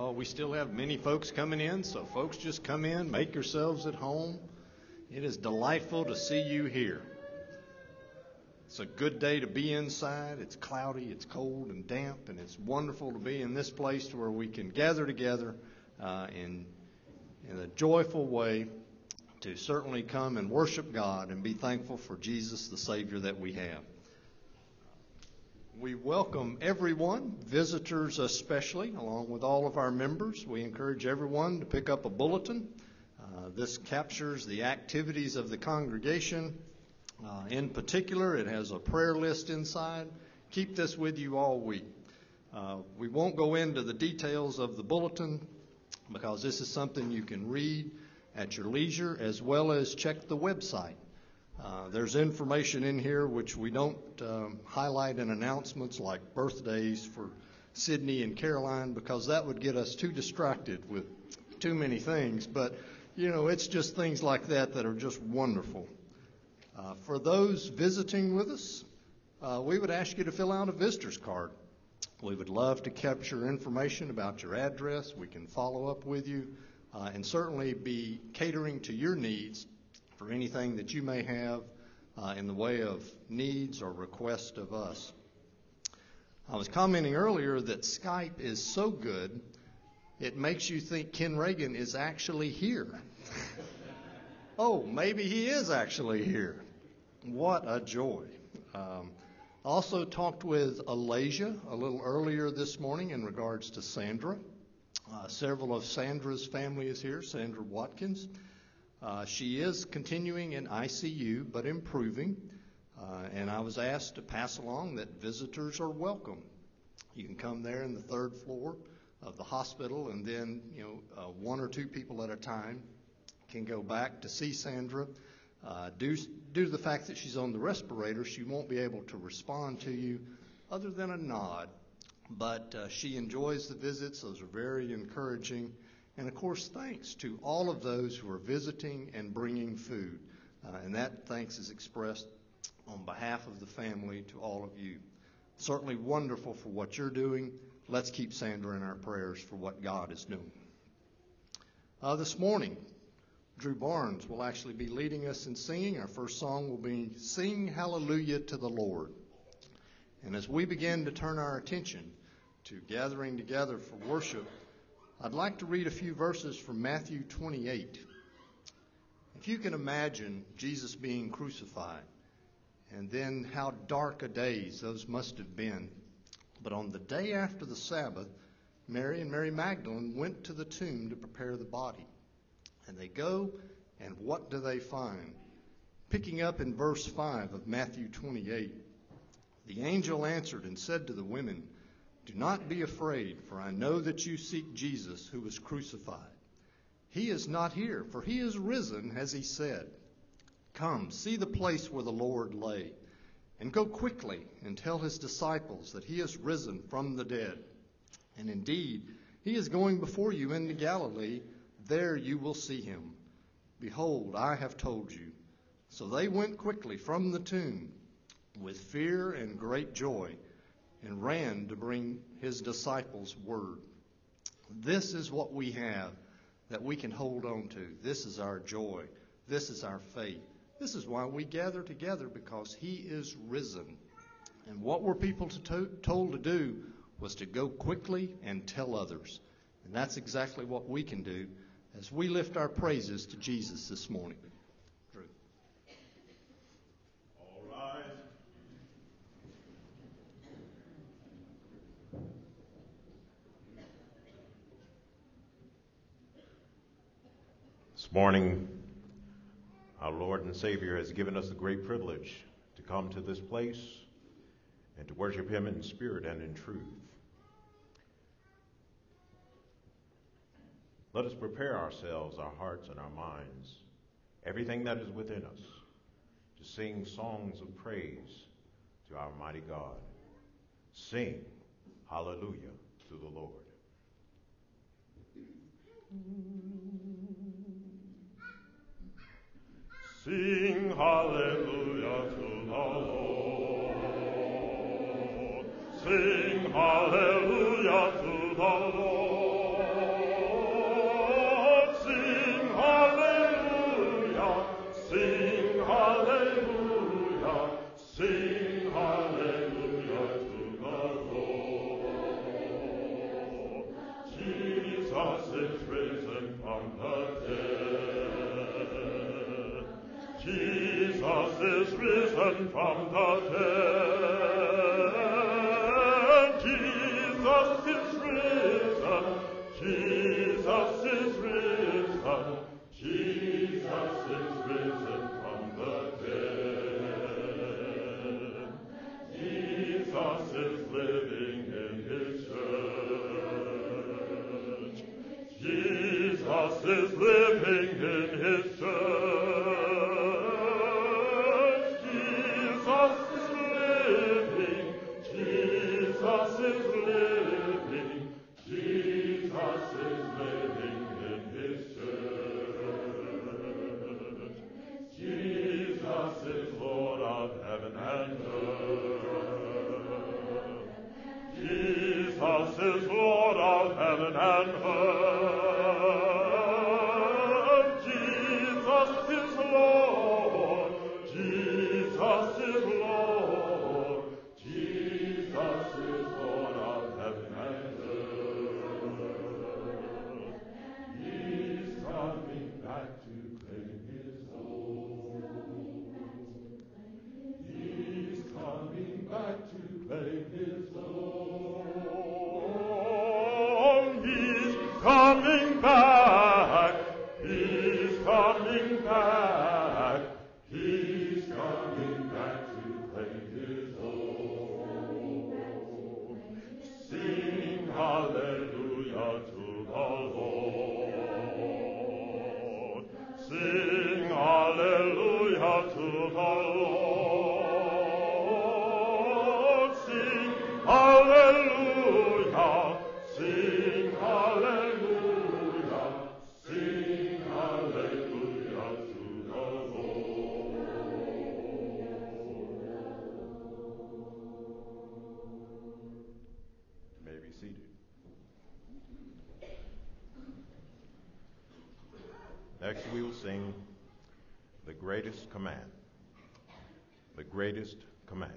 We still have many folks coming in, so folks just come in, make yourselves at home. It is delightful to see you here. It's a good day to be inside. It's cloudy, it's cold and damp, and it's wonderful to be in this place where we can gather together in a joyful way to certainly come and worship God and be thankful for Jesus, the Savior that we have. We welcome everyone, visitors especially, along with all of our members. We encourage everyone to pick up a bulletin. This captures the activities of the congregation. In particular, it has a prayer list inside. Keep this with you all week. We won't go into the details of the bulletin because this is something you can read at your leisure as well as check the website. There's information in here which we don't highlight in announcements like birthdays for Sydney and Caroline because that would get us too distracted with too many things. But, it's just things like that are just wonderful. For those visiting with us, we would ask you to fill out a visitor's card. We would love to capture information about your address. We can follow up with you and certainly be catering to your needs for anything that you may have in the way of needs or request of us. I was commenting earlier that Skype is so good, it makes you think Ken Reagan is actually here. Oh, maybe he is actually here. What a joy. Also talked with Alasia a little earlier this morning in regards to Sandra. Several of Sandra's family is here, Sandra Watkins. She is continuing in ICU, but improving. And I was asked to pass along that visitors are welcome. You can come there in the third floor of the hospital, and then, one or two people at a time can go back to see Sandra. Due to the fact that she's on the respirator, she won't be able to respond to you other than a nod. But she enjoys the visits. Those are very encouraging. And, of course, thanks to all of those who are visiting and bringing food. And that thanks is expressed on behalf of the family to all of you. Certainly wonderful for what you're doing. Let's keep Sandra in our prayers for what God is doing. This morning, Drew Barnes will actually be leading us in singing. Our first song will be Sing Hallelujah to the Lord. And as we begin to turn our attention to gathering together for worship, I'd like to read a few verses from Matthew 28. If you can imagine Jesus being crucified, and then how dark a days those must have been. But on the day after the Sabbath, Mary and Mary Magdalene went to the tomb to prepare the body. And they go, and what do they find? Picking up in verse 5 of Matthew 28, the angel answered and said to the women, "Do not be afraid, for I know that you seek Jesus who was crucified. He is not here, for he is risen, as he said. Come, see the place where the Lord lay, and go quickly and tell his disciples that he is risen from the dead. And indeed, he is going before you into Galilee. There you will see him. Behold, I have told you." So they went quickly from the tomb with fear and great joy, and ran to bring his disciples word. This is what we have that we can hold on to. This is our joy. This is our faith. This is why we gather together, because he is risen. And what were people told to do was to go quickly and tell others. And that's exactly what we can do as we lift our praises to Jesus this morning. Drew. All rise. This morning, our Lord and Savior has given us the great privilege to come to this place and to worship him in spirit and in truth. Let us prepare ourselves, our hearts and our minds, everything that is within us, to sing songs of praise to our mighty God. Sing hallelujah to the Lord. Sing hallelujah to the Lord. Sing hallelujah to the Lord. Jesus is risen from the dead. Jesus is risen. Jesus is risen. Jesus is risen from the dead. Jesus is living in his church. Jesus is living in his church. Jesus is living. Jesus is living. Jesus is living in his church. Jesus is Lord of heaven and earth. Jesus is Lord of heaven and earth. Jesus is Lord. Jesus is Lord. Jesus is Lord of heaven and earth. He's coming back to claim his own. He's coming back to claim his own. He's coming back. He's coming back. He's coming back to claim his own. Sing hallelujah to the Lord. Sing hallelujah to the Lord. Sing hallelujah. Sing hallelujah. Sing hallelujah to the Lord. You may be seated. Next we will sing The Greatest Command. The Greatest Command.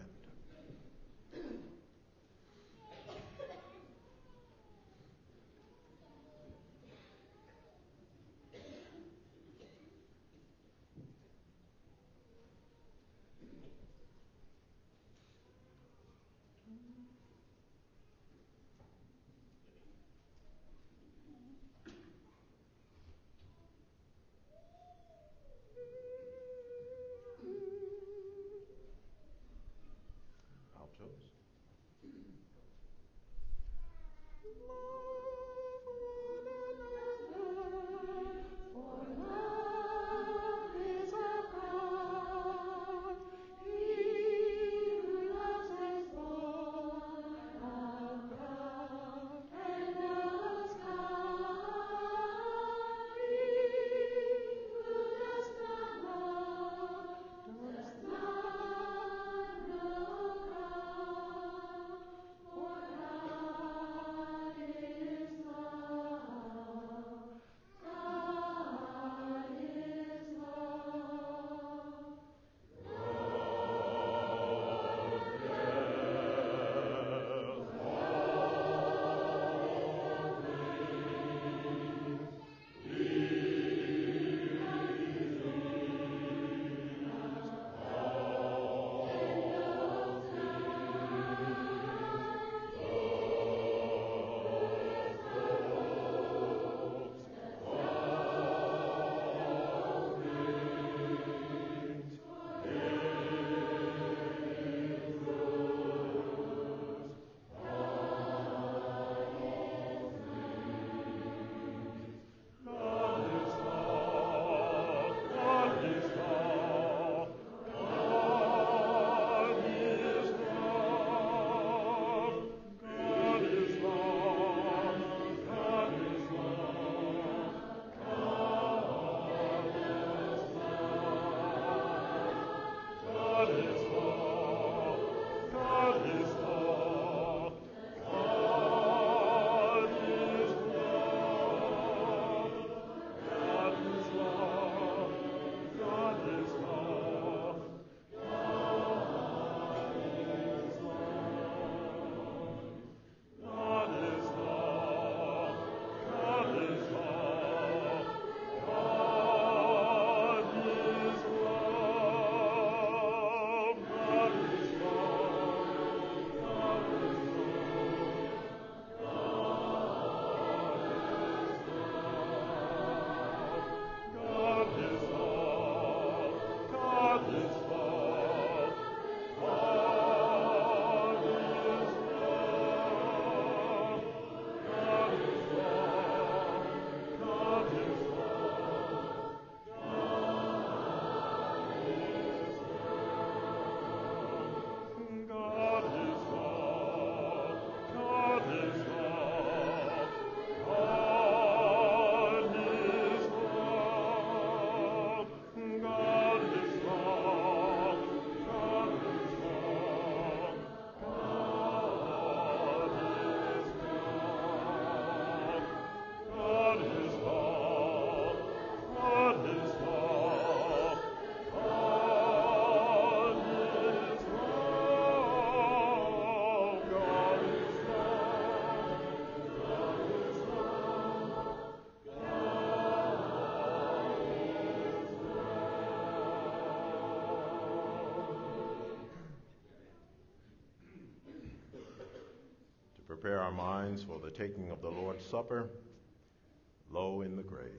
prepare our minds for the taking of the Lord's Supper, low in the grave.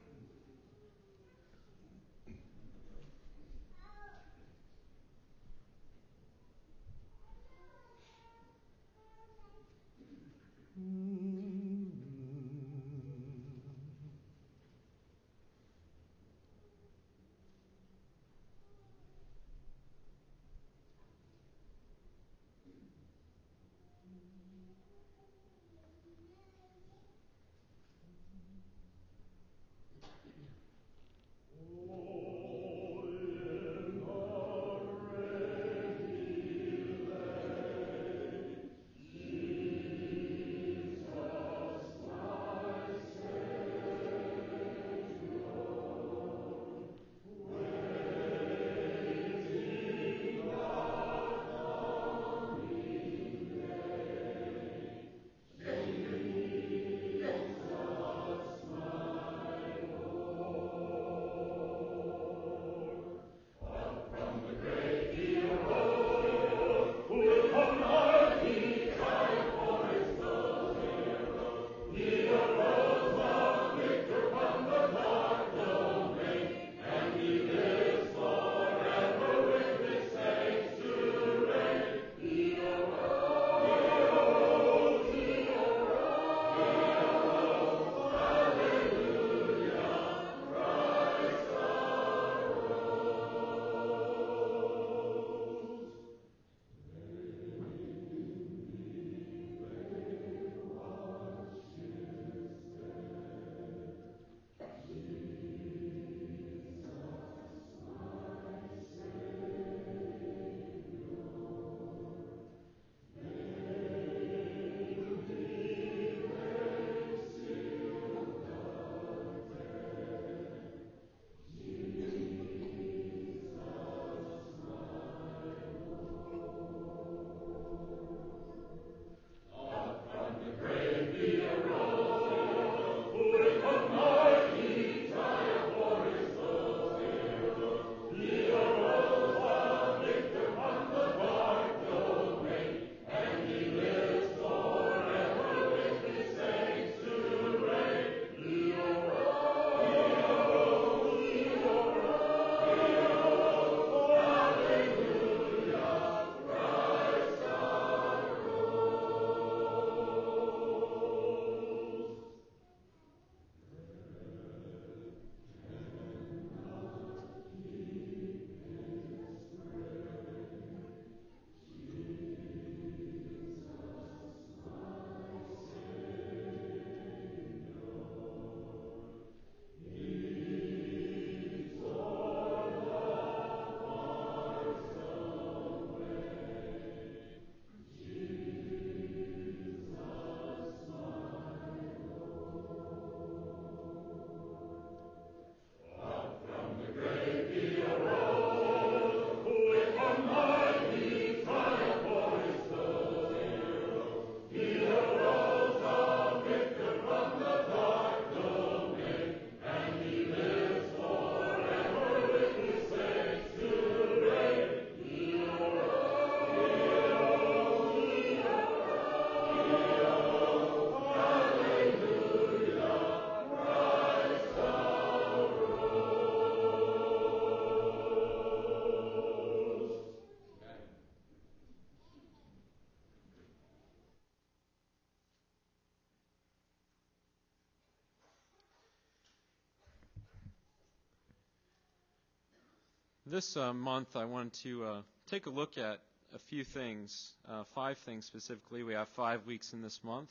This month I wanted to take a look at a few things, 5 things specifically. We have 5 weeks in this month.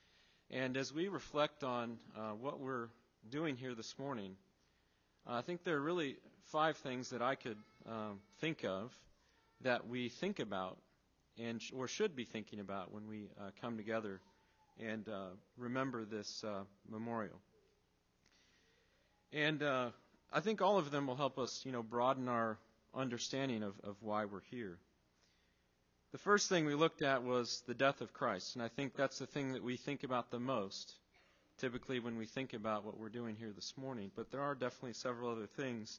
And as we reflect on what we're doing here this morning, I think there are really 5 things that I could think of that we think about and or should be thinking about when we come together and remember this memorial. And I think all of them will help us, broaden our understanding of why we're here. The first thing we looked at was the death of Christ, and I think that's the thing that we think about the most, typically when we think about what we're doing here this morning. But there are definitely several other things.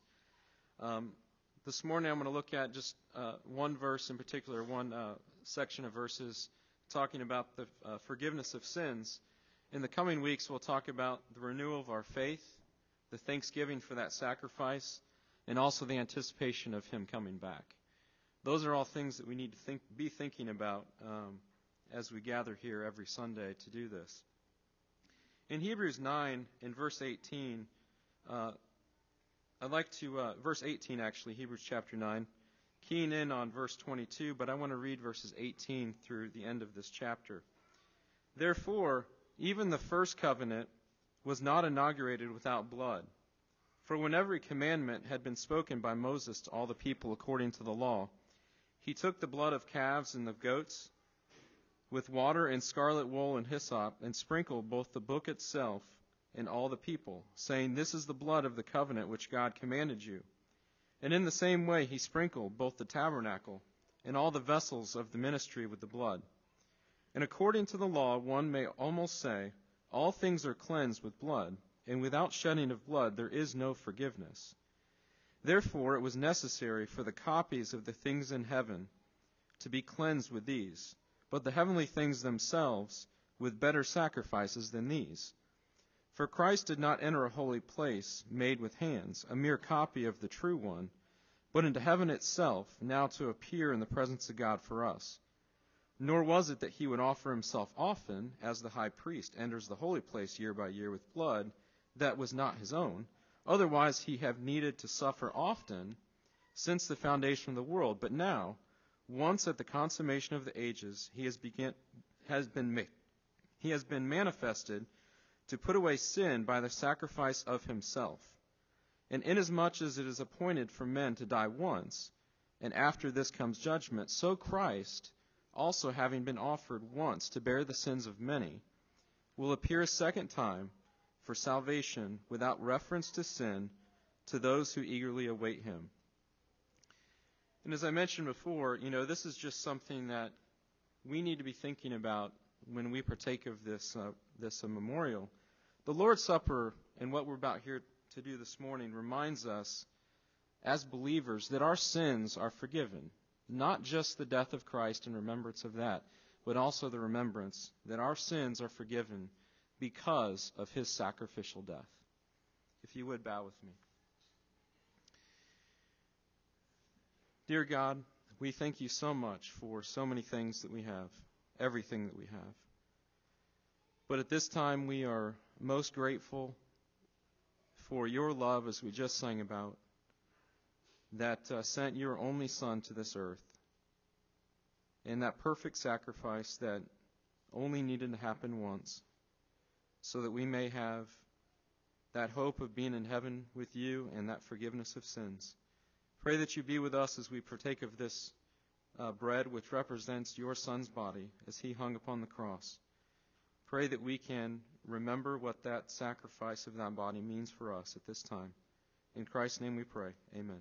This morning I'm going to look at just one verse in particular, one section of verses talking about the forgiveness of sins. In the coming weeks, we'll talk about the renewal of our faith, the thanksgiving for that sacrifice, and also the anticipation of Him coming back. Those are all things that we need to be thinking about as we gather here every Sunday to do this. In Hebrews 9, in verse 18, I'd like to, verse 18 actually, Hebrews chapter 9, keying in on verse 22, but I want to read verses 18 through the end of this chapter. Therefore, even the first covenant was not inaugurated without blood. For when every commandment had been spoken by Moses to all the people according to the law, he took the blood of calves and of goats with water and scarlet wool and hyssop, and sprinkled both the book itself and all the people, saying, This is the blood of the covenant which God commanded you. And in the same way he sprinkled both the tabernacle and all the vessels of the ministry with the blood. And according to the law, one may almost say, all things are cleansed with blood, and without shedding of blood there is no forgiveness. Therefore it was necessary for the copies of the things in heaven to be cleansed with these, but the heavenly things themselves with better sacrifices than these. For Christ did not enter a holy place made with hands, a mere copy of the true one, but into heaven itself, now to appear in the presence of God for us. Nor was it that he would offer himself often, as the high priest enters the holy place year by year with blood that was not his own. Otherwise he have needed to suffer often since the foundation of the world. But now, once at the consummation of the ages, he has been manifested to put away sin by the sacrifice of himself. And inasmuch as it is appointed for men to die once, and after this comes judgment, so Christ, also having been offered once to bear the sins of many, will appear a second time for salvation without reference to sin to those who eagerly await him. And as I mentioned before, this is just something that we need to be thinking about when we partake of this memorial. The Lord's Supper and what we're about here to do this morning reminds us as believers that our sins are forgiven. Not just the death of Christ and remembrance of that, but also the remembrance that our sins are forgiven because of his sacrificial death. If you would bow with me. Dear God, we thank you so much for so many things that we have, everything that we have. But at this time we are most grateful for your love, as we just sang about, that sent your only Son to this earth, and that perfect sacrifice that only needed to happen once, so that we may have that hope of being in heaven with you and that forgiveness of sins. Pray that you be with us as we partake of this bread, which represents your Son's body as he hung upon the cross. Pray that we can remember what that sacrifice of that body means for us at this time. In Christ's name we pray. Amen.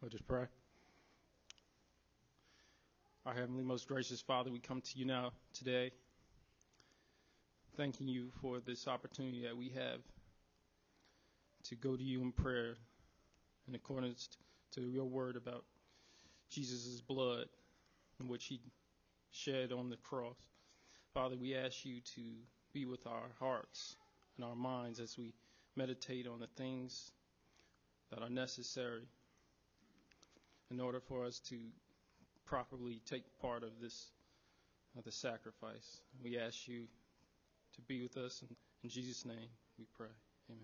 Let us pray. Our Heavenly, most gracious Father, we come to you now today, thanking you for this opportunity that we have to go to you in prayer in accordance to your word about Jesus' blood in which he shed on the cross. Father, we ask you to be with our hearts and our minds as we meditate on the things that are necessary in order for us to properly take part of this, of the sacrifice. We ask you to be with us. In Jesus' name we pray. Amen.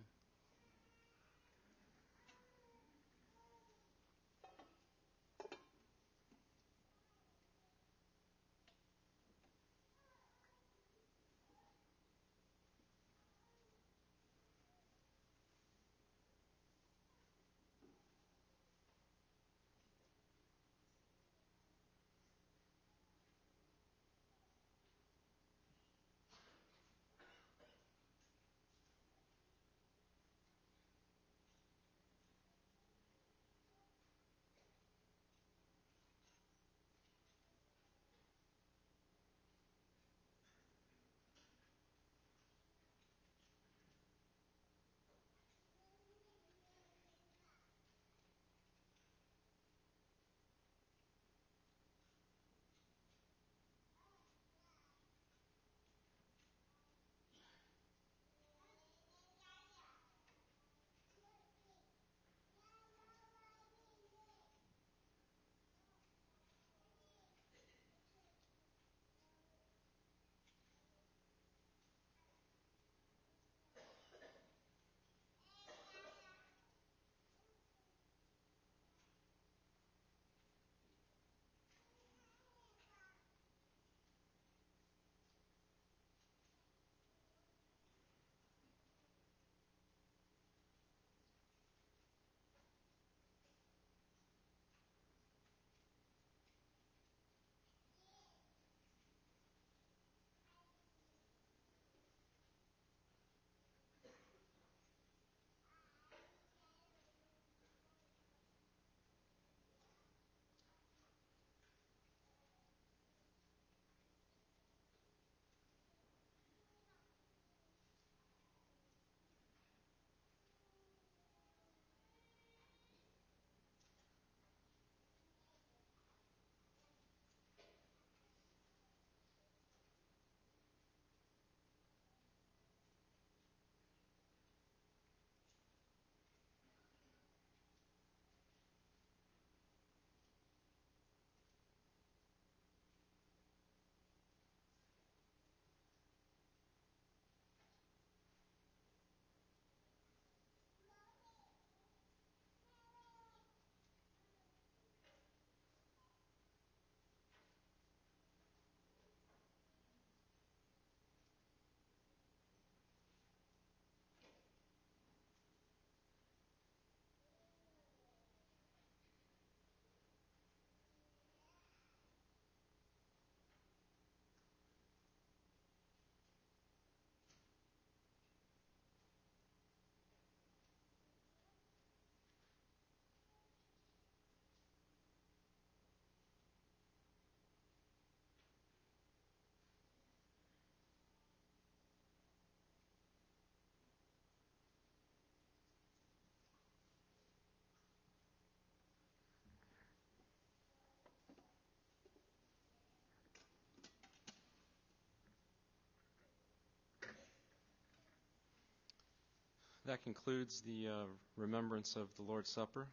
That concludes the remembrance of the Lord's Supper.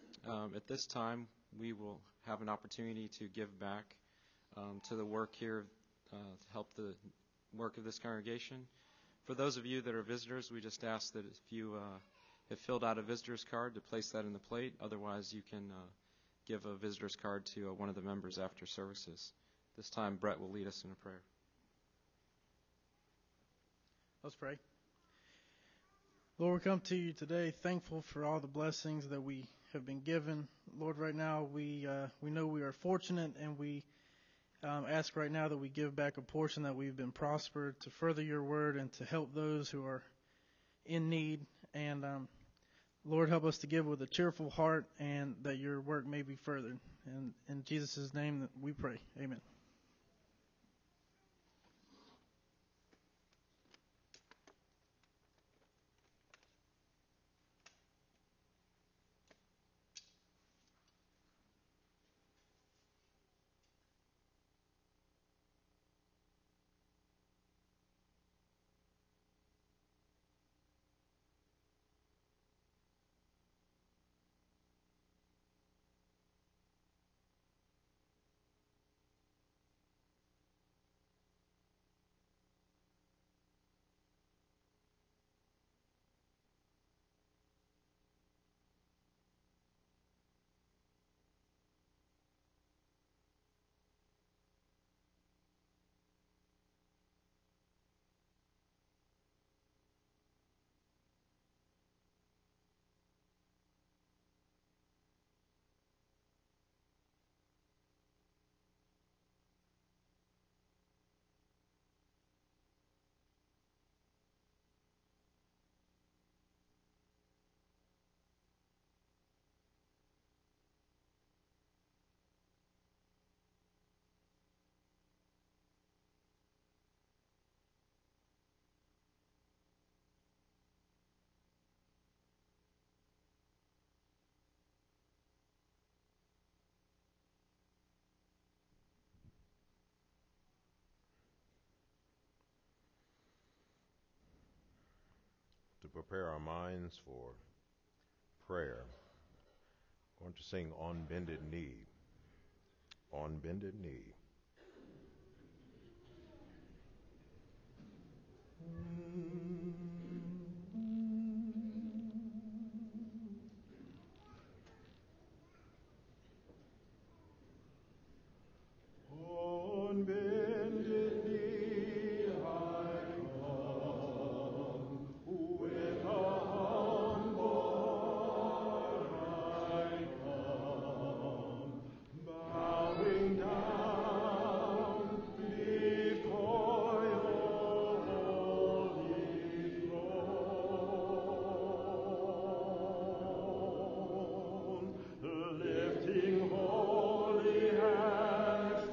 At this time, we will have an opportunity to give back to the work here to help the work of this congregation. For those of you that are visitors, we just ask that if you have filled out a visitor's card, to place that in the plate. Otherwise, you can give a visitor's card to one of the members after services. This time, Brett will lead us in a prayer. Let's pray. Lord, we come to you today thankful for all the blessings that we have been given. Lord, right now we know we are fortunate, and we ask right now that we give back a portion that we've been prospered to further your word and to help those who are in need. And Lord, help us to give with a cheerful heart, and that your work may be furthered. And in Jesus' name that we pray. Amen. To prepare our minds for prayer, I want to sing On Bended Knee. On Bended Knee. On bended knee I come, with a humble heart I come, bowing down before your holy throne, lifting holy hands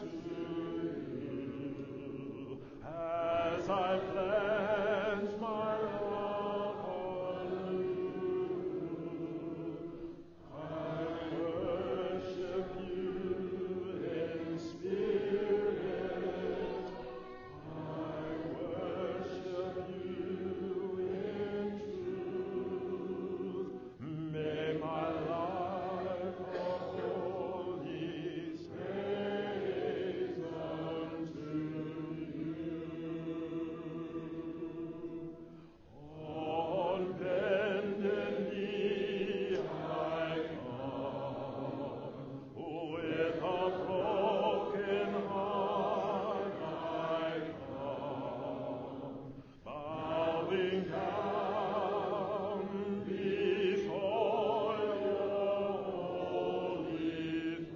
as I pledge my love on you. I worship you in spirit. I worship you in truth. May my life a holy praise unto on bended knee I come, with a broken heart I come, bowing down before your holy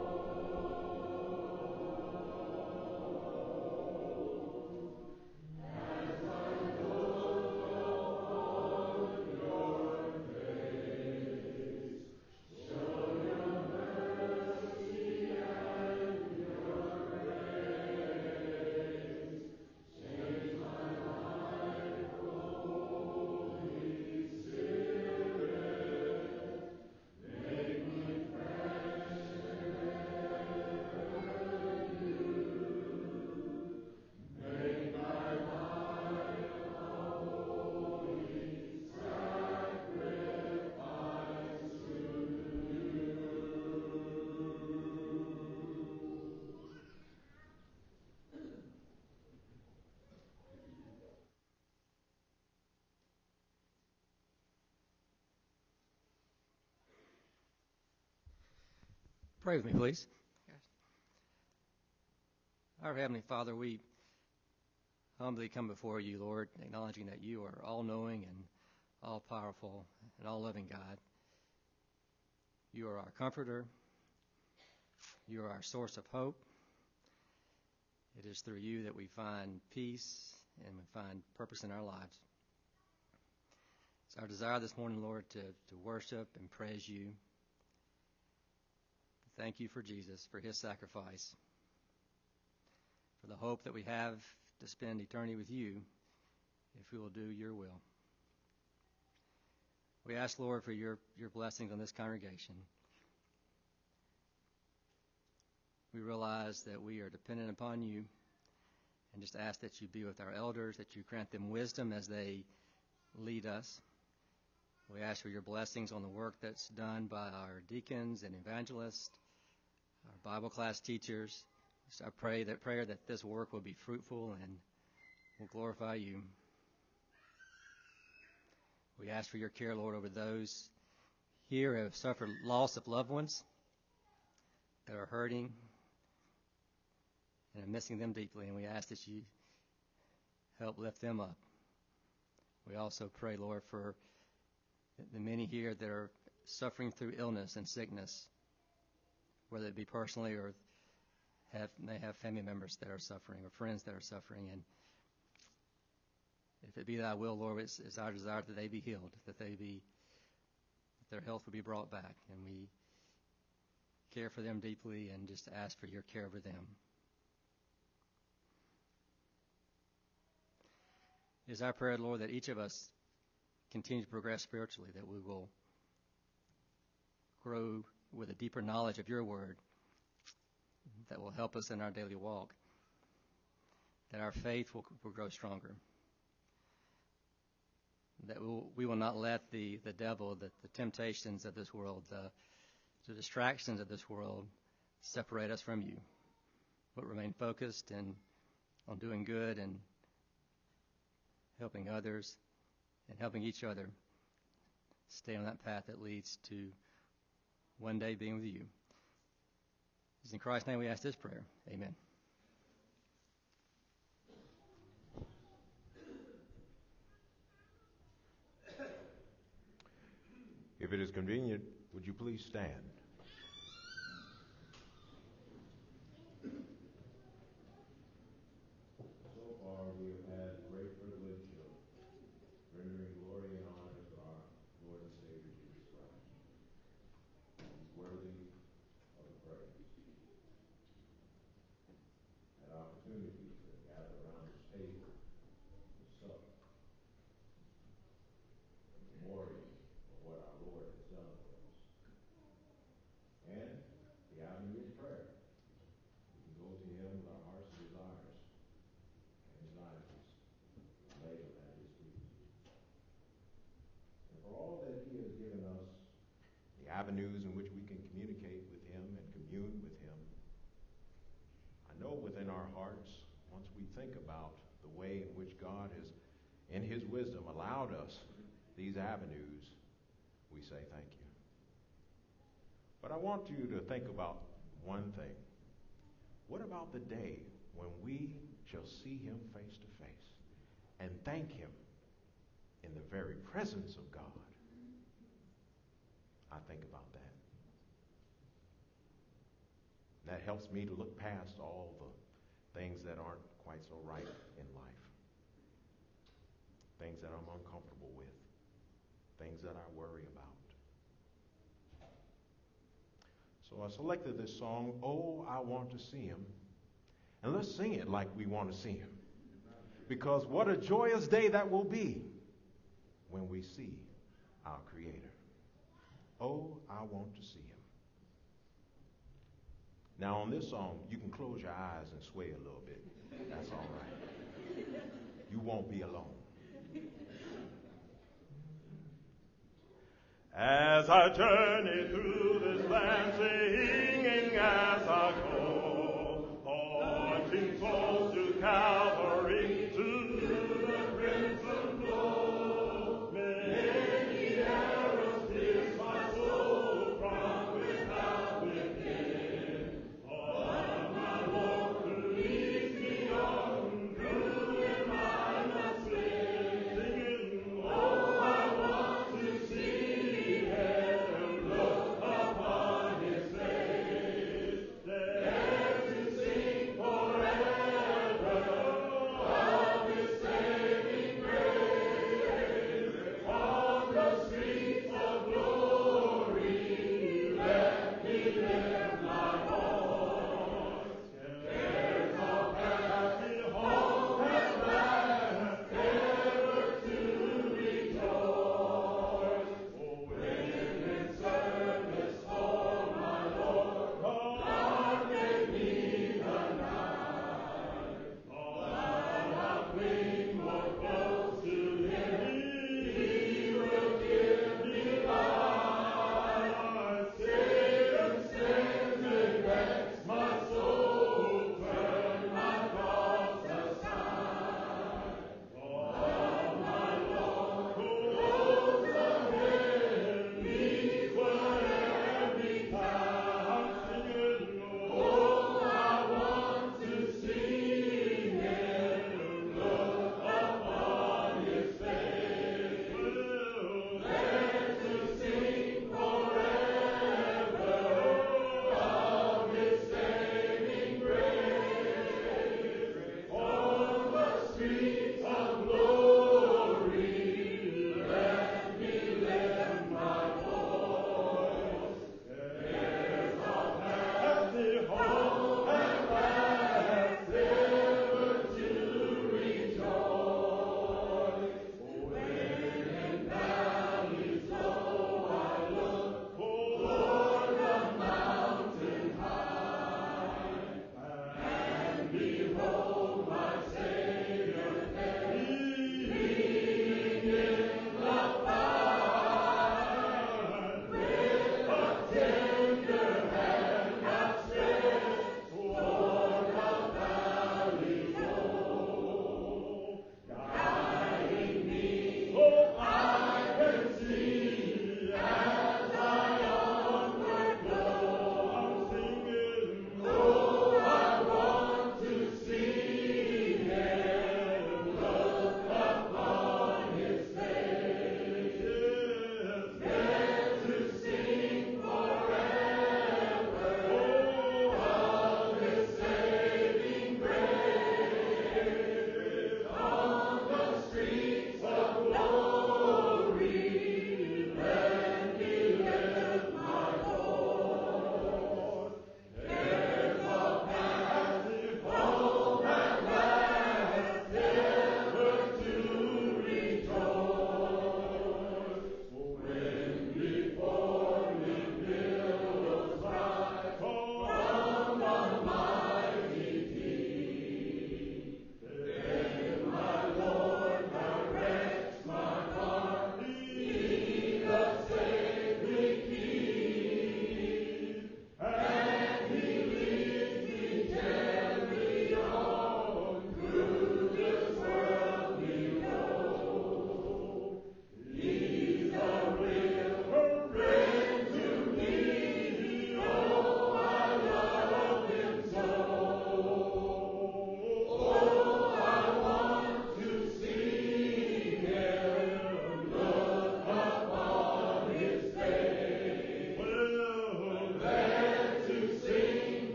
Pray with me, please. Our Heavenly Father, we humbly come before you, Lord, acknowledging that you are all-knowing and all-powerful and all-loving God. You are our comforter. You are our source of hope. It is through you that we find peace and we find purpose in our lives. It's our desire this morning, Lord, to worship and praise you. Thank you for Jesus, for his sacrifice, for the hope that we have to spend eternity with you if we will do your will. We ask, Lord, for your blessings on this congregation. We realize that we are dependent upon you, and just ask that you be with our elders, that you grant them wisdom as they lead us. We ask for your blessings on the work that's done by our deacons and evangelists, our Bible class teachers. So I pray that this work will be fruitful and will glorify you. We ask for your care, Lord, over those here who have suffered loss of loved ones, that are hurting and are missing them deeply, and we ask that you help lift them up. We also pray, Lord, for the many here that are suffering through illness and sickness, whether it be personally or may have family members that are suffering or friends that are suffering. And if it be thy will, Lord, it's our desire that they be healed, that their health will be brought back. And we care for them deeply and just ask for your care over them. It is our prayer, Lord, that each of us continue to progress spiritually, that we will grow with a deeper knowledge of your word that will help us in our daily walk, that our faith will grow stronger, that we will not let the devil, the temptations of this world, the distractions of this world separate us from you, but remain focused on doing good and helping others and helping each other stay on that path that leads to one day being with you. It's in Christ's name we ask this prayer. Amen. If it is convenient, would you please stand? So far, we have had the great privilege of rendering glory and honor to our Lord and Savior Jesus Christ. He's worthy of the praise. Had opportunity to gather around this table and sup, in memoriam of what our Lord has done for us. And the avenue of prayer. We can go to him with our heart's desires and anxieties, lay them at his feet. And for all that he has given us, the avenues in which we can communicate with him and commune with him, I know within our hearts, once we think about the way in which God has, in his wisdom, allowed us these avenues, we say thank you. But I want you to think about one thing. What about the day when we shall see him face to face and thank him in the very presence of God? I think about that. That helps me to look past all the things that aren't quite so right in life. Things that I'm uncomfortable with. Things that I worry about. So I selected this song, Oh, I Want to See Him. And let's sing it like we want to see him. Because what a joyous day that will be when we see our Creator. Oh, I want to see him. Now on this song, you can close your eyes and sway a little bit. That's all right. You won't be alone. As I journey through this land, singing as I go, pointing souls to Calvary, to the crimson flow. Many arrows pierce my soul from without within, but my Lord who leads me on, through him I must win. Singing, oh, I want to see him, look upon his face.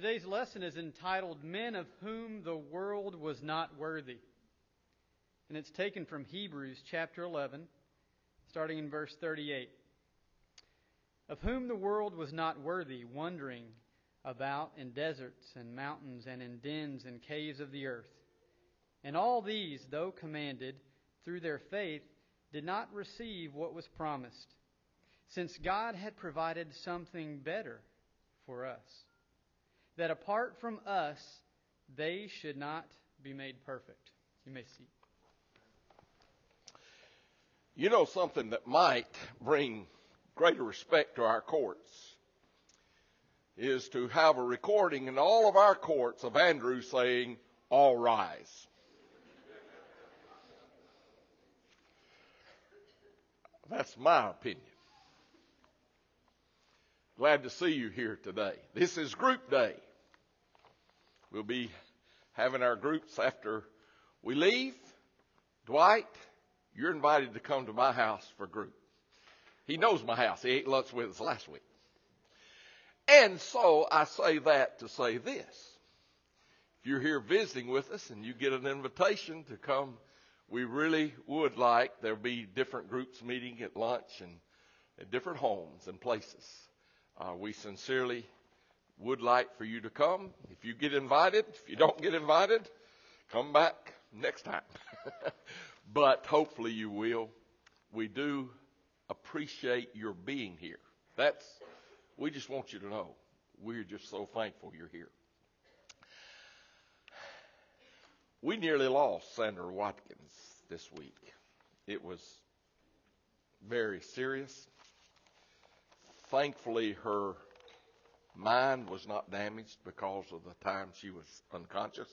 Today's lesson is entitled, Men of Whom the World Was Not Worthy. And it's taken from Hebrews chapter 11, starting in verse 38. Of whom the world was not worthy, wandering about in deserts and mountains and in dens and caves of the earth. And all these, though commanded through their faith, did not receive what was promised, since God had provided something better for us, that apart from us they should not be made perfect. You may see. You know, something that might bring greater respect to our courts is to have a recording in all of our courts of Andrew saying, "All rise." That's my opinion. Glad to see you here today. This is group day. We'll be having our groups after we leave. Dwight, you're invited to come to my house for group. He knows my house. He ate lunch with us last week. And so I say that to say this. If you're here visiting with us and you get an invitation to come, we really would like, there'll be different groups meeting at lunch and at different homes and places. We sincerely would like for you to come. If you get invited, if you don't get invited, come back next time. But hopefully you will. We do appreciate your being here. We just want you to know we're just so thankful you're here. We nearly lost Sandra Watkins this week. It was very serious. Thankfully, her mind was not damaged because of the time she was unconscious.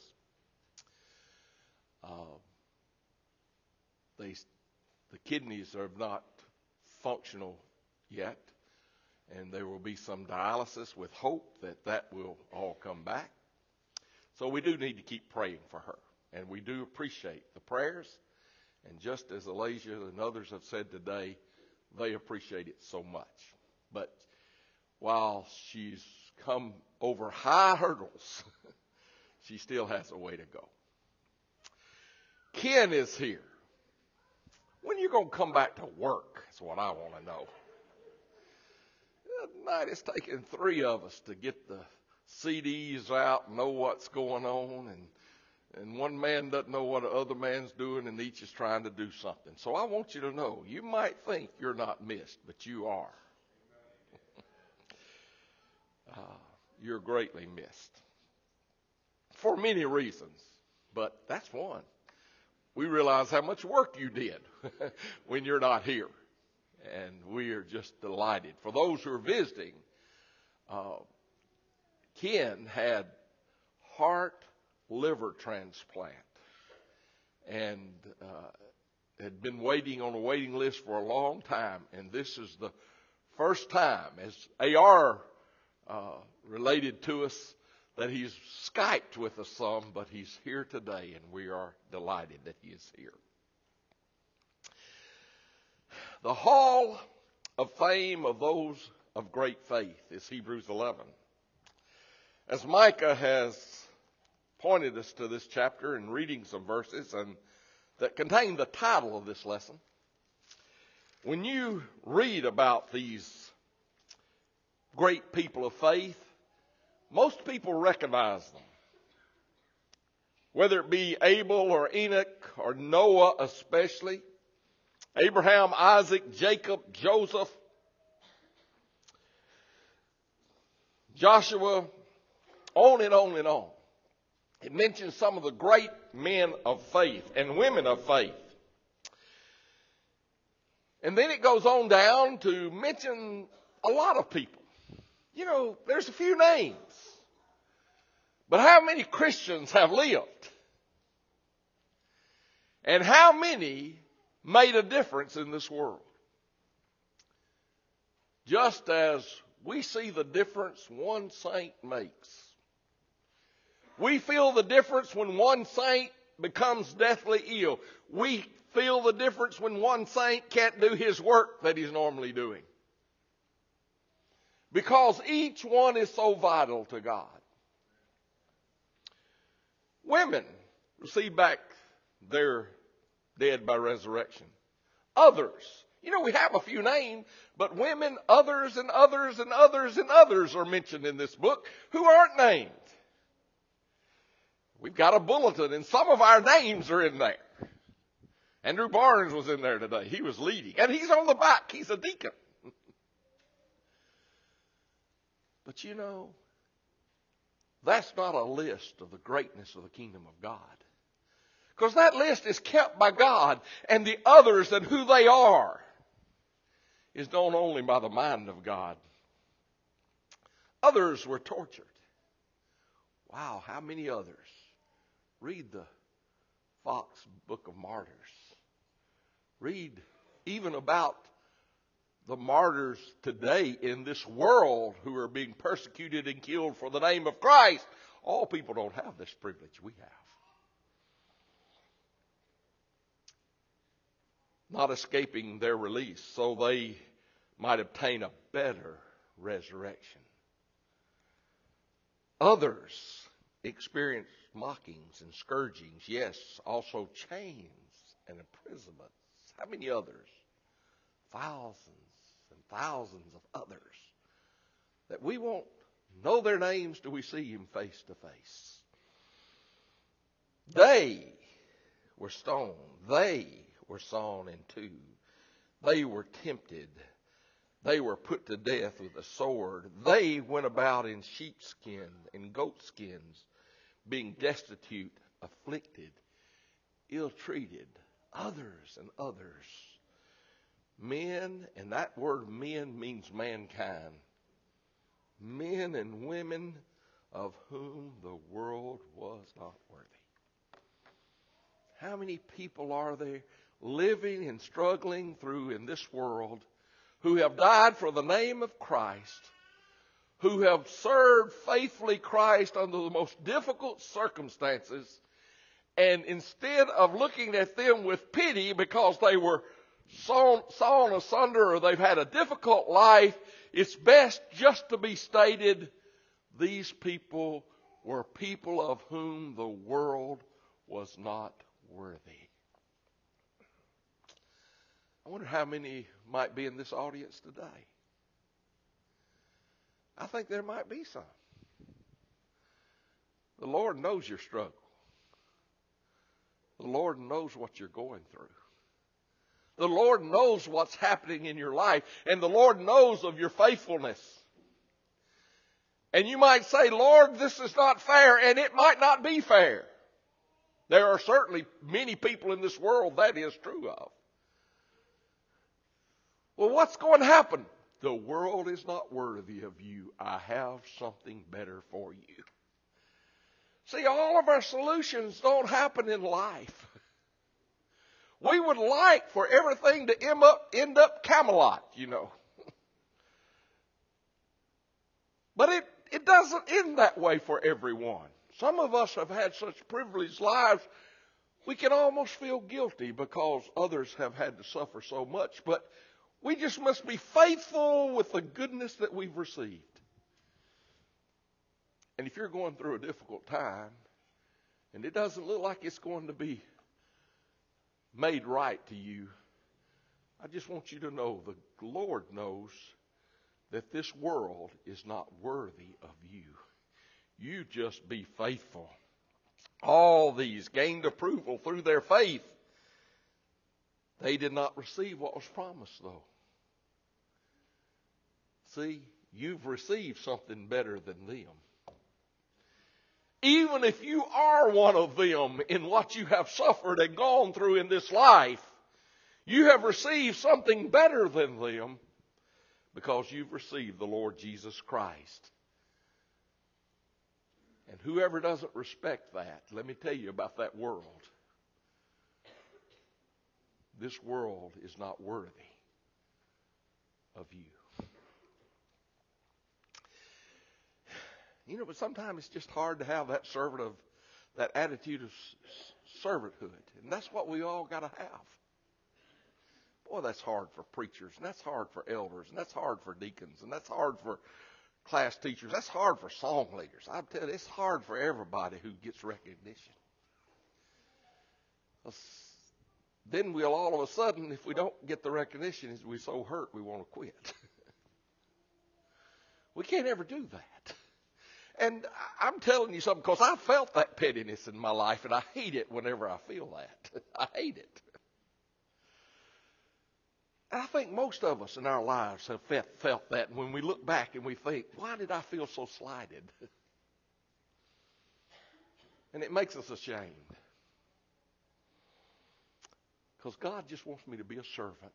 The kidneys are not functional yet, and there will be some dialysis with hope that will all come back. So we do need to keep praying for her, and we do appreciate the prayers. And just as Elijah and others have said today, they appreciate it so much. But while she's come over high hurdles, she still has a way to go. Ken is here. When are you going to come back to work? That's what I want to know. Tonight it's taken 3 of us to get the CDs out and know what's going on. And one man doesn't know what the other man's doing, and each is trying to do something. So I want you to know, you might think you're not missed, but you are. You're greatly missed. For many reasons, but that's one. We realize how much work you did when you're not here. And we are just delighted. For those who are visiting, Ken had heart-liver transplant and had been waiting on a waiting list for a long time. And this is the first time, as AR related to us, that he's Skyped with us some, but he's here today, and we are delighted that he is here. The hall of fame of those of great faith is Hebrews 11. As Micah has pointed us to this chapter and reading some verses and that contain the title of this lesson, when you read about these great people of faith, most people recognize them. Whether it be Abel or Enoch or Noah especially, Abraham, Isaac, Jacob, Joseph, Joshua, on and on and on. It mentions some of the great men of faith and women of faith. And then it goes on down to mention a lot of people. You know, there's a few names. But how many Christians have lived? And how many made a difference in this world? Just as we see the difference one saint makes. We feel the difference when one saint becomes deathly ill. We feel the difference when one saint can't do his work that he's normally doing. Because each one is so vital to God. Women receive back their dead by resurrection. Others. You know, we have a few names, but women, others, and others, and others, and others are mentioned in this book who aren't named. We've got a bulletin, and some of our names are in there. Andrew Barnes was in there today. He was leading. And he's on the back. He's a deacon. But you know, that's not a list of the greatness of the kingdom of God. Because that list is kept by God, and the others and who they are is known only by the mind of God. Others were tortured. Wow, how many others? Read the Fox Book of Martyrs. Read even about the martyrs today in this world who are being persecuted and killed for the name of Christ. All people don't have this privilege we have. Not escaping their release so they might obtain a better resurrection. Others experienced mockings and scourgings, yes, also chains and imprisonments. How many others? Thousands and thousands of others that we won't know their names till we see them face to face. They were stoned. They were sawn in two. They were tempted. They were put to death with a sword. They went about in sheepskin and goatskins, being destitute, afflicted, ill-treated, others and others. Men, and that word men means mankind. Men and women of whom the world was not worthy. How many people are there living and struggling through in this world who have died for the name of Christ, who have served faithfully Christ under the most difficult circumstances, and instead of looking at them with pity because they were sawn asunder or they've had a difficult life, it's best just to be stated, these people were people of whom the world was not worthy. I wonder how many might be in this audience today. I think there might be some. The Lord knows your struggle. The Lord knows what you're going through. The Lord knows what's happening in your life, and the Lord knows of your faithfulness. And you might say, Lord, this is not fair, and it might not be fair. There are certainly many people in this world that is true of. Well, what's going to happen? The world is not worthy of you. I have something better for you. See, all of our solutions don't happen in life. We would like for everything to end up Camelot, you know. But it doesn't end that way for everyone. Some of us have had such privileged lives, we can almost feel guilty because others have had to suffer so much. But we just must be faithful with the goodness that we've received. And if you're going through a difficult time, and it doesn't look like it's going to be made right to you, I just want you to know the Lord knows that this world is not worthy of you. You just be faithful. All these gained approval through their faith. They did not receive what was promised, though. See, you've received something better than them. Even if you are one of them in what you have suffered and gone through in this life, you have received something better than them because you've received the Lord Jesus Christ. And whoever doesn't respect that, let me tell you about that world. This world is not worthy of you. You know, but sometimes it's just hard to have that that attitude of servanthood. And that's what we all got to have. Boy, that's hard for preachers, and that's hard for elders, and that's hard for deacons, and that's hard for class teachers. That's hard for song leaders. I tell you, it's hard for everybody who gets recognition. Then we'll all of a sudden, if we don't get the recognition, we're so hurt we want to quit. We can't ever do that. And I'm telling you something because I felt that pettiness in my life, and I hate it whenever I feel that. I hate it. And I think most of us in our lives have felt that. And when we look back and we think, why did I feel so slighted? And it makes us ashamed. Because God just wants me to be a servant.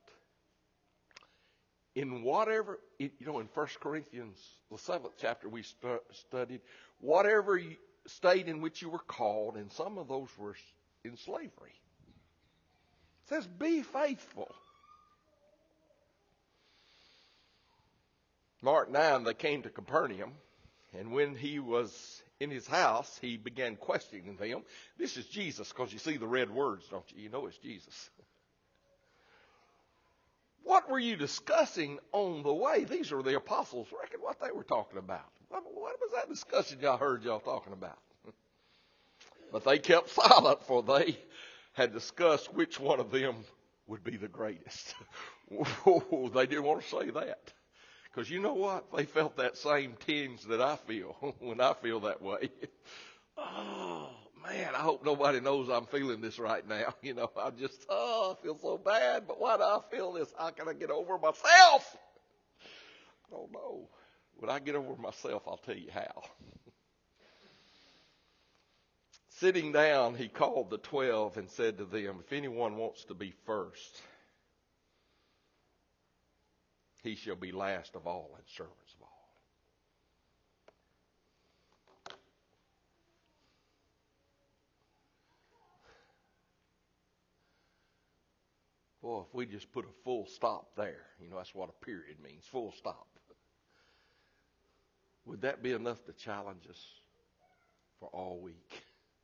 In whatever, in 1 Corinthians, the 7th chapter we studied, whatever state in which you were called, and some of those were in slavery. It says, be faithful. Mark 9, they came to Capernaum, and when he was in his house, he began questioning them. This is Jesus, because you see the red words, don't you? You know it's Jesus. What were you discussing on the way? These are the apostles. Reckon what they were talking about. What was that discussion y'all heard y'all talking about? But they kept silent, for they had discussed which one of them would be the greatest. They didn't want to say that. Because you know what? They felt that same tinge that I feel when I feel that way. Oh, man, I hope nobody knows I'm feeling this right now. I feel so bad. But why do I feel this? How can I get over myself? I don't know. When I get over myself, I'll tell you how. Sitting down, he called the 12 and said to them, if anyone wants to be first, he shall be last of all and servants of all. Boy, if we just put a full stop there, that's what a period means, full stop. Would that be enough to challenge us for all week?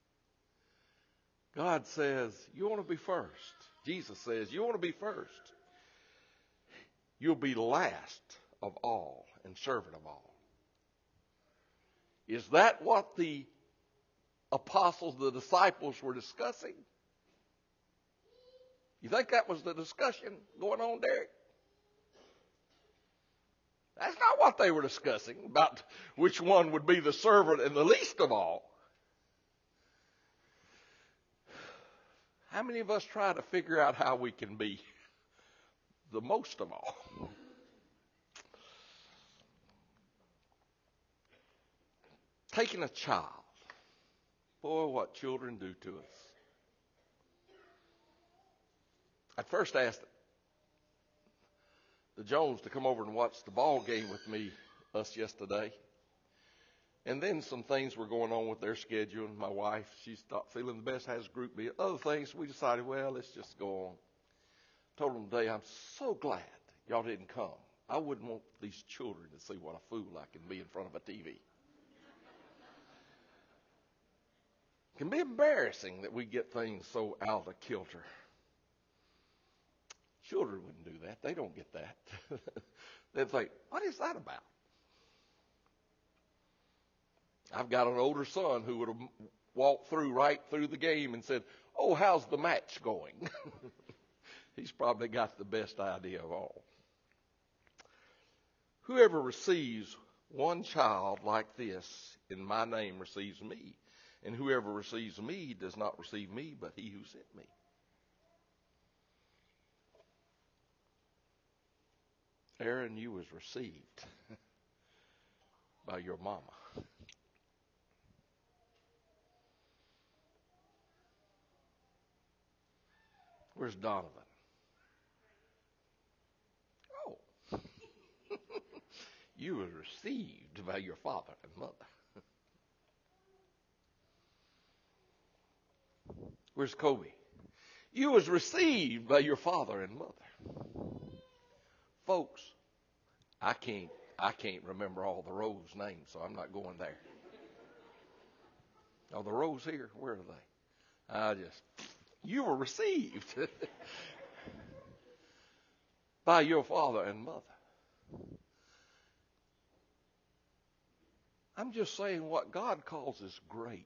God says, you want to be first. Jesus says, you want to be first. You'll be last of all and servant of all. Is that what the apostles, the disciples were discussing? You think that was the discussion going on, Derek? That's not what they were discussing, about which one would be the servant and the least of all. How many of us try to figure out how we can be the most of all? Taking a child. Boy, what children do to us. I first asked the Jones to come over and watch the ball game with us yesterday. And then some things were going on with their schedule. And my wife, she's not feeling the best, has group meal. Other things, we decided, well, let's just go on. Told them today, I'm so glad y'all didn't come. I wouldn't want these children to see what a fool I can be in front of a TV. It can be embarrassing that we get things so out of kilter. Children wouldn't do that. They don't get that. They'd think, what is that about? I've got an older son who would have walked right through the game and said, oh, how's the match going? He's probably got the best idea of all. Whoever receives one child like this in my name receives me. And whoever receives me does not receive me, but he who sent me. Aaron, you was received by your mama. Where's Donovan? Oh. You was received by your father and mother. Where's Kobe? You was received by your father and mother. Folks, I can't remember all the Rose names, so I'm not going there. Are the Rose here? Where are they? You were received by your father and mother. I'm just saying what God calls is great.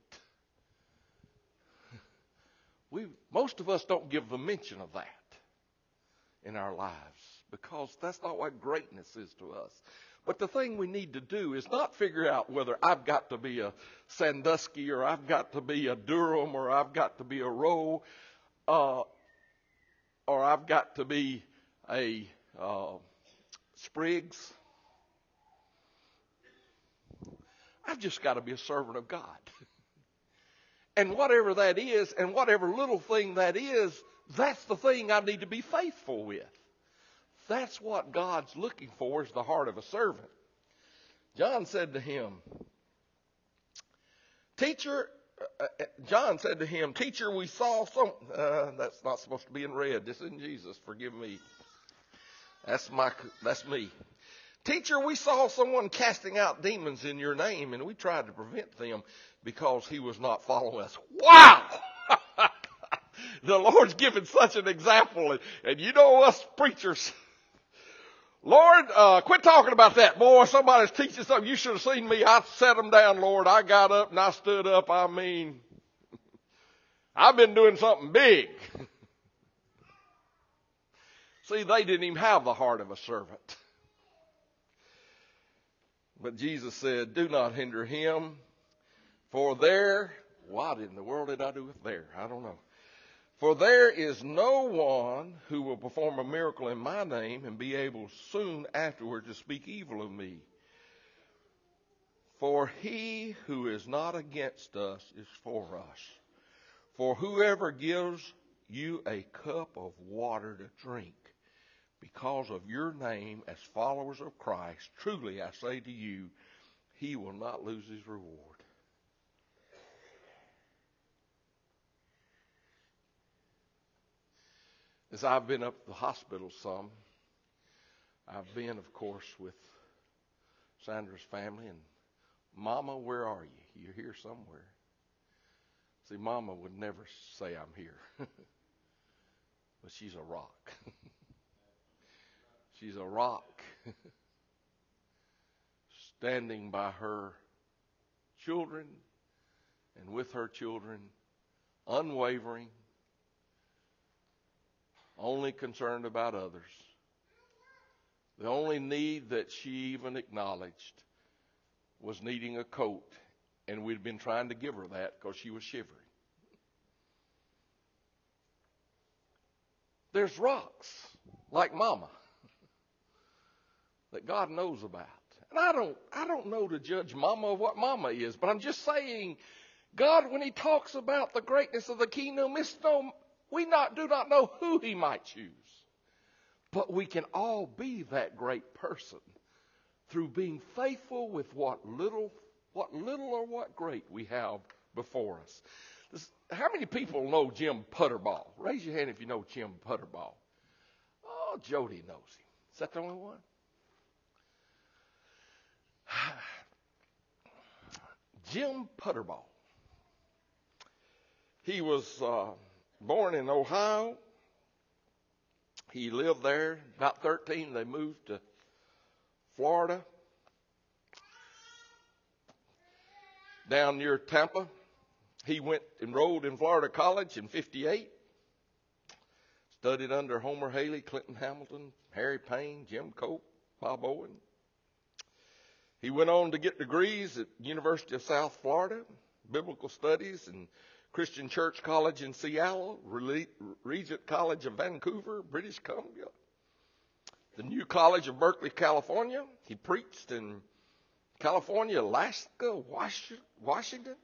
Most of us don't give the mention of that in our lives because that's not what greatness is to us. But the thing we need to do is not figure out whether I've got to be a Sandusky or I've got to be a Durham or I've got to be a Rowe or I've got to be a Spriggs. I've just got to be a servant of God. And whatever that is, and whatever little thing that is, that's the thing I need to be faithful with. That's what God's looking for, is the heart of a servant. John said to him, Teacher, we saw some, that's not supposed to be in red. This isn't Jesus. Forgive me. That's me. Teacher, we saw someone casting out demons in your name, and we tried to prevent them because he was not following us. Wow! The Lord's given such an example. And you know us preachers, Lord, quit talking about that. Boy, somebody's teaching something. You should have seen me. I set them down, Lord. I got up and I stood up. I mean, I've been doing something big. See, they didn't even have the heart of a servant. But Jesus said, do not hinder him, for what in the world did I do with there? I don't know. For there is no one who will perform a miracle in my name and be able soon afterward to speak evil of me. For he who is not against us is for us. For whoever gives you a cup of water to drink because of your name as followers of Christ, truly I say to you, he will not lose his reward. As I've been up to the hospital some, I've been, of course, with Sandra's family. And Mama, where are you? You're here somewhere. See, Mama would never say I'm here. But she's a rock. She's a rock. Standing by her children and with her children, unwavering, only concerned about others. The only need that she even acknowledged was needing a coat, and we'd been trying to give her that because she was shivering. There's rocks like Mama that God knows about. And I don't know to judge Mama of what Mama is, but I'm just saying, God, when he talks about the greatness of the kingdom, we do not know who he might choose. But we can all be that great person through being faithful with what little or what great we have before us. How many people know Jim Putterball? Raise your hand if you know Jim Putterball. Oh, Jody knows him. Is that the only one? Jim Putterball. He was born in Ohio. He lived there. About 13, they moved to Florida, down near Tampa. He enrolled in Florida College in 58. Studied under Homer Haley, Clinton Hamilton, Harry Payne, Jim Cope, Bob Owen. He went on to get degrees at University of South Florida, Biblical Studies, and Christian Church College in Seattle, Regent College of Vancouver, British Columbia, the New College of Berkeley, California. He preached in California, Alaska, Washington.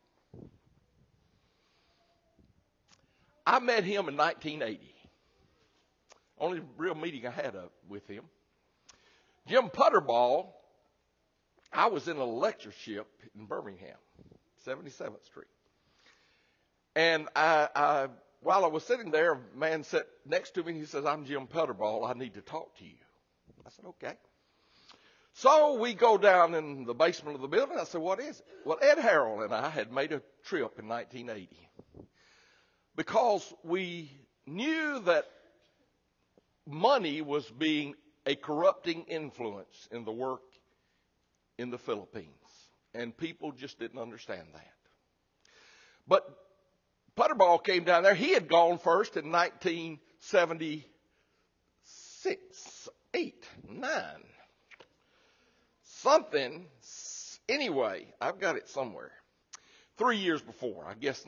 I met him in 1980. Only real meeting I had with him. Jim Putterball, I was in a lectureship in Birmingham, 77th Street. And while I was sitting there, a man sat next to me and he says, I'm Jim Putterball. I need to talk to you. I said, okay. So we go down in the basement of the building. I said, what is it? Well, Ed Harrell and I had made a trip in 1980 because we knew that money was being a corrupting influence in the work in the Philippines. and people just didn't understand that. But Putterball came down there. He had gone first in 1976, 8, 9. Something. Anyway, I've got it somewhere. 3 years before, I guess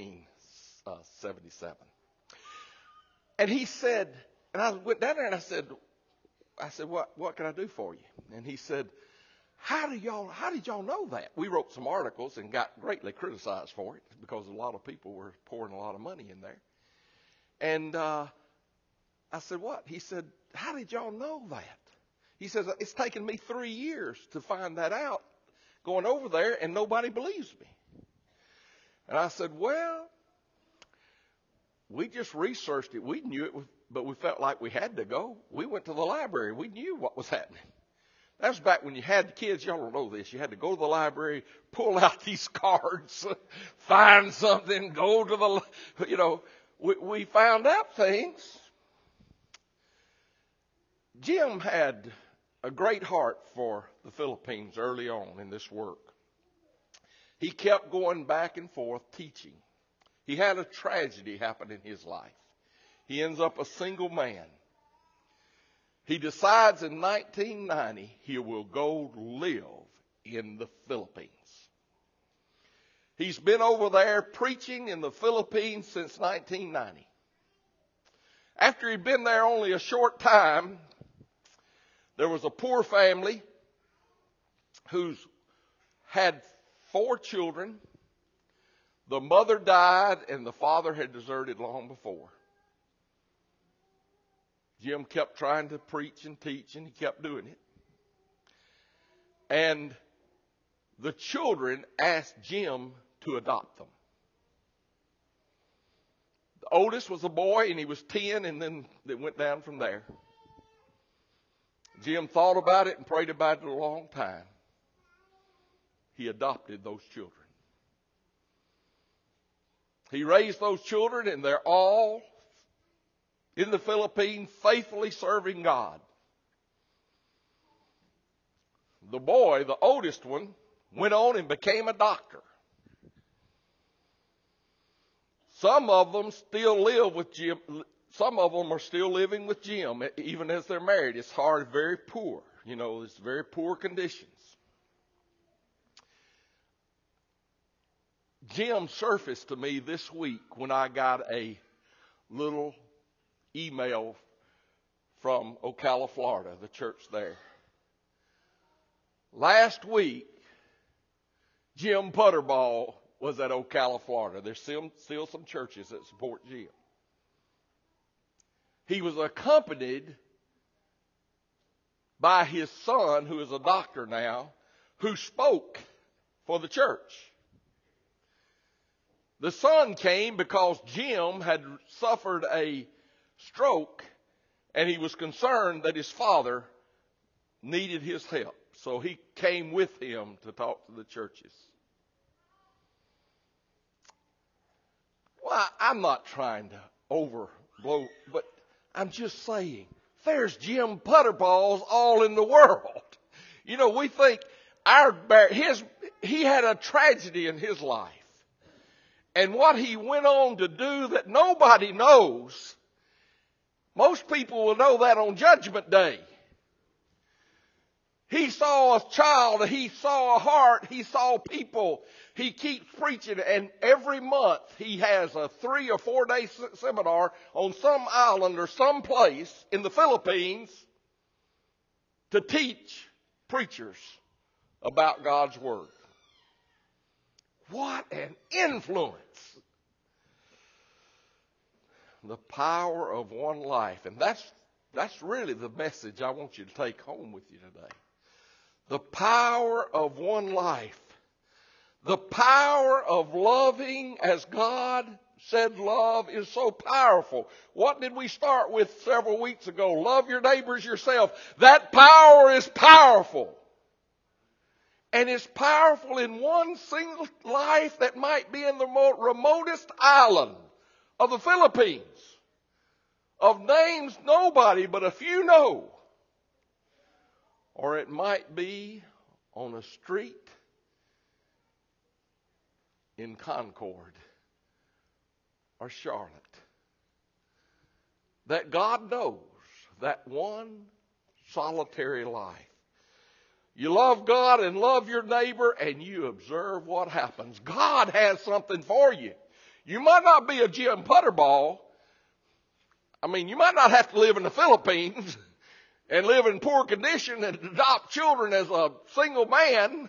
1977. And he said, and I went down there and I said, what can I do for you? And he said, how did y'all know that? We wrote some articles and got greatly criticized for it because a lot of people were pouring a lot of money in there. And I said, what? He said, how did y'all know that? He says, it's taken me 3 years to find that out, going over there, and nobody believes me. And I said, well, we just researched it. We knew it, but we felt like we had to go. We went to the library. We knew what was happening. That was back when you had kids. Y'all don't know this. You had to go to the library, pull out these cards, find something, go to the, we found out things. Jim had a great heart for the Philippines early on in this work. He kept going back and forth teaching. He had a tragedy happen in his life. He ends up a single man. He decides in 1990 he will go live in the Philippines. He's been over there preaching in the Philippines since 1990. After he'd been there only a short time, there was a poor family who's had 4 children. The mother died and the father had deserted long before. Jim kept trying to preach and teach, and he kept doing it. And the children asked Jim to adopt them. The oldest was a boy, and he was 10, and then it went down from there. Jim thought about it and prayed about it a long time. He adopted those children. He raised those children, and they're all in the Philippines faithfully serving God. The boy, the oldest one, went on and became a doctor. Some of them still live with Jim. Some of them are still living with Jim, even as they're married. It's hard, very poor. It's very poor conditions. Jim surfaced to me this week when I got a little email from Ocala, Florida, the church there. Last week, Jim Putterball was at Ocala, Florida. There's still some churches that support Jim. He was accompanied by his son, who is a doctor now, who spoke for the church. The son came because Jim had suffered a stroke, and he was concerned that his father needed his help. So he came with him to talk to the churches. Well, I'm not trying to overblow, but I'm just saying, there's Jim Putterballs all in the world. We think he had a tragedy in his life. And what he went on to do that nobody knows, most people will know that on Judgment Day. He saw a child, he saw a heart, he saw people. He keeps preaching, and every month he has a 3 or 4 day seminar on some island or some place in the Philippines to teach preachers about God's Word. What an influence! The power of one life. And that's really the message I want you to take home with you today. The power of one life. The power of loving as God said love is so powerful. What did we start with several weeks ago? Love your neighbors yourself. That power is powerful. And it's powerful in one single life that might be in the remotest island of the Philippines. Of names nobody but a few know. Or it might be on a street in Concord or Charlotte, that God knows that one solitary life. You love God and love your neighbor, and you observe what happens. God has something for you. You might not be a Jim Putterball. I mean, you might not have to live in the Philippines and live in poor condition and adopt children as a single man.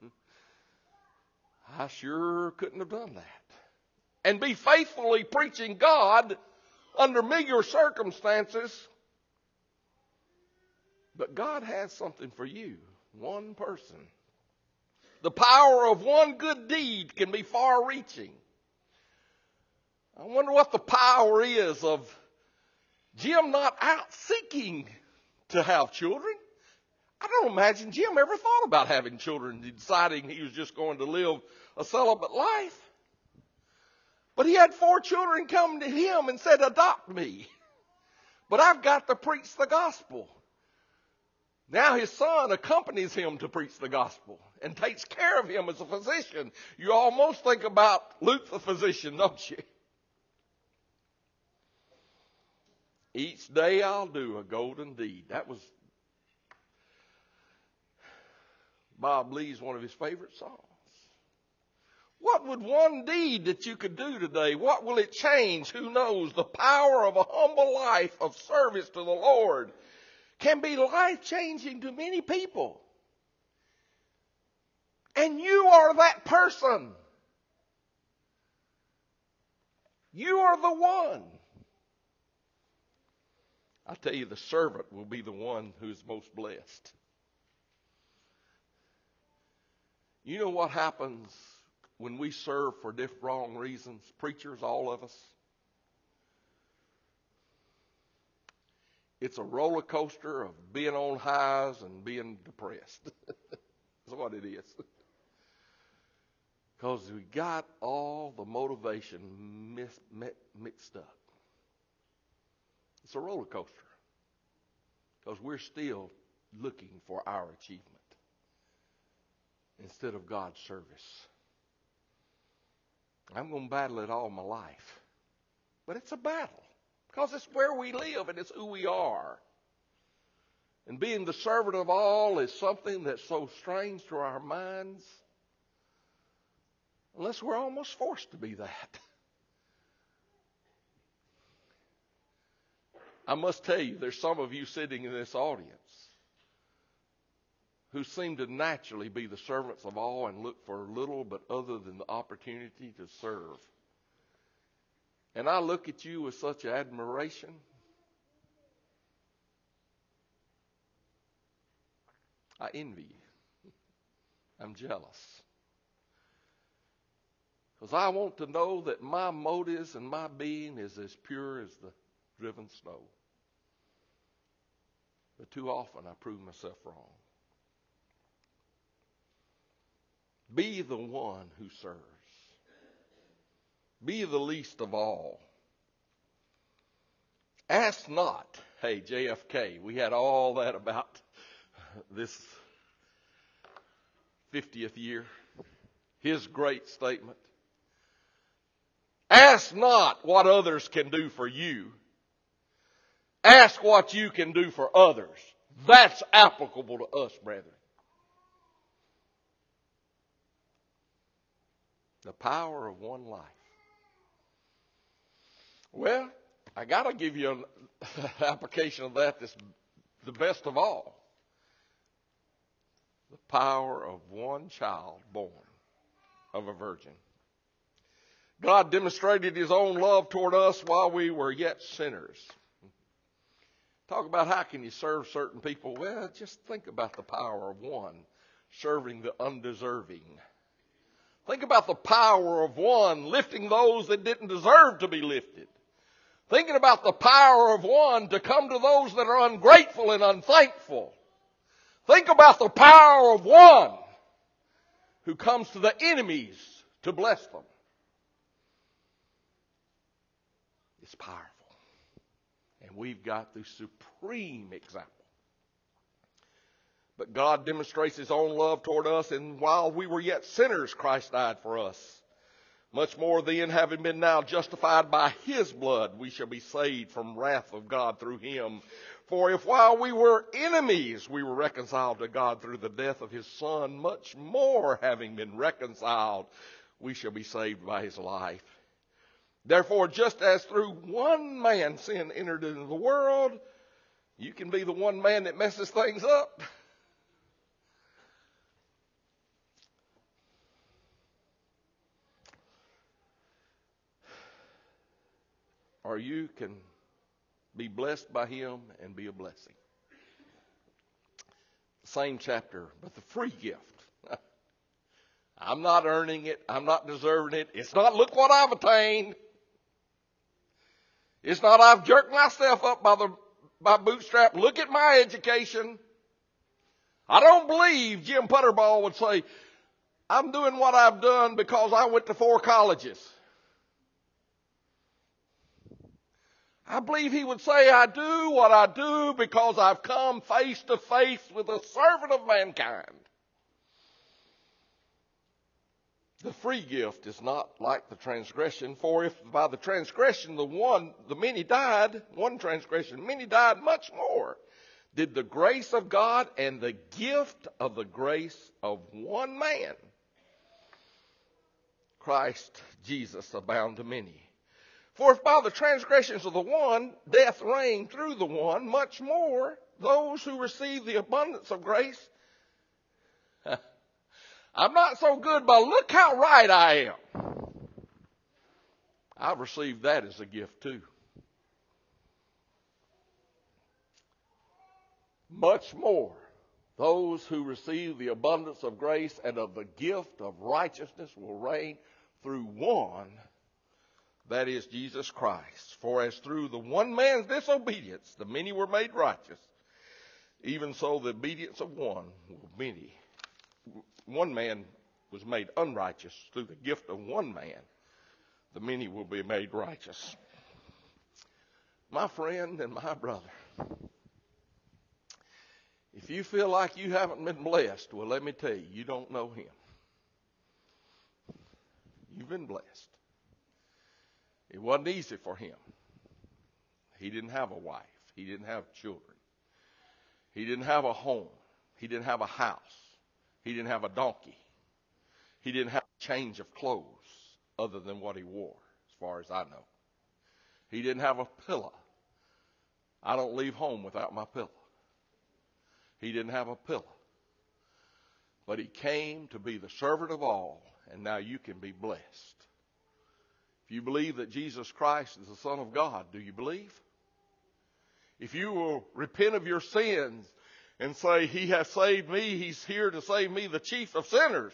I sure couldn't have done that. And be faithfully preaching God under meager circumstances. But God has something for you. One person. The power of one good deed can be far-reaching. I wonder what the power is of Jim not out seeking to have children. I don't imagine Jim ever thought about having children, deciding he was just going to live a celibate life. But he had 4 children come to him and said, adopt me. But I've got to preach the gospel. Now his son accompanies him to preach the gospel and takes care of him as a physician. You almost think about Luke the physician, don't you? Each day I'll do a golden deed. That was Bob Lee's one of his favorite songs. What would one deed that you could do today, what will it change? Who knows? The power of a humble life of service to the Lord can be life-changing to many people. And you are that person. You are the one. I tell you, the servant will be the one who is most blessed. You know what happens when we serve for wrong reasons? Preachers, all of us. It's a roller coaster of being on highs and being depressed. That's what it is. Because we got all the motivation mixed up. It's a roller coaster. Because we're still looking for our achievement instead of God's service. I'm going to battle it all my life. But it's a battle. Because it's where we live and it's who we are. And being the servant of all is something that's so strange to our minds. Unless we're almost forced to be that. I must tell you, there's some of you sitting in this audience who seem to naturally be the servants of all and look for little but other than the opportunity to serve. And I look at you with such admiration. I envy you. I'm jealous. Because I want to know that my motives and my being is as pure as the driven snow. But too often I prove myself wrong. Be the one who serves. Be the least of all. Ask not. Hey, JFK, we had all that about this 50th year. His great statement. Ask not what others can do for you. Ask what you can do for others. That's applicable to us, brethren. The power of one life. Well, I got to give you an application of that that's the best of all. The power of one child born of a virgin. God demonstrated his own love toward us while we were yet sinners. Talk about how can you serve certain people. Well, just think about the power of one serving the undeserving. Think about the power of one lifting those that didn't deserve to be lifted. Thinking about the power of one to come to those that are ungrateful and unthankful. Think about the power of one who comes to the enemies to bless them. It's powerful. And we've got the supreme example. But God demonstrates his own love toward us, and while we were yet sinners, Christ died for us. Much more then, having been now justified by his blood, we shall be saved from wrath of God through him. For if while we were enemies, we were reconciled to God through the death of his Son, much more, having been reconciled, we shall be saved by his life. Therefore, just as through one man sin entered into the world, you can be the one man that messes things up. Or you can be blessed by him and be a blessing. Same chapter, but the free gift. I'm not earning it. I'm not deserving it. It's not, look what I've attained. It's not, I've jerked myself up by bootstrap. Look at my education. I don't believe Jim Putterball would say, I'm doing what I've done because I went to 4 colleges. I believe he would say, I do what I do because I've come face to face with the servant of mankind. The free gift is not like the transgression, for if by the transgression the many died, one transgression, many died, much more did the grace of God and the gift of the grace of one man, Christ Jesus, abound to many. For if by the transgressions of the one, death reigned through the one, much more those who receive the abundance of grace. I'm not so good, but look how right I am. I've received that as a gift too. Much more those who receive the abundance of grace and of the gift of righteousness will reign through one, that is Jesus Christ. For as through the one man's disobedience the many were made righteous, even so the obedience of one man was made unrighteous. Through the gift of one man, the many will be made righteous. My friend and my brother, if you feel like you haven't been blessed, well, let me tell you, you don't know him. You've been blessed. It wasn't easy for him. He didn't have a wife. He didn't have children. He didn't have a home. He didn't have a house. He didn't have a donkey. He didn't have a change of clothes other than what he wore, as far as I know. He didn't have a pillow. I don't leave home without my pillow. He didn't have a pillow. But he came to be the servant of all, and now you can be blessed. If you believe that Jesus Christ is the Son of God, do you believe? If you will repent of your sins and say, he has saved me, he's here to save me, the chief of sinners,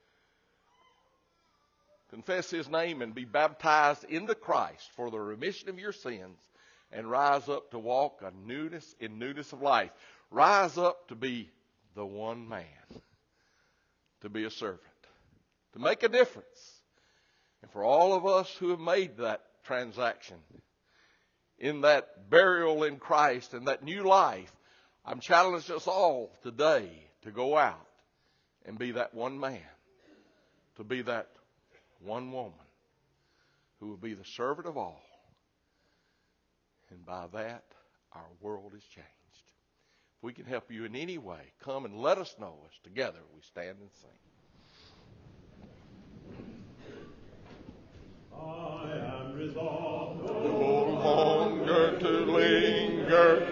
confess his name and be baptized into Christ for the remission of your sins, and rise up to walk in newness of life. Rise up to be the one man, to be a servant, to make a difference. And for all of us who have made that transaction, in that burial in Christ and that new life, I'm challenging us all today to go out and be that one man, to be that one woman who will be the servant of all. And by that, our world is changed. If we can help you in any way, come and let us know as together we stand and sing. I am resolved No longer to linger.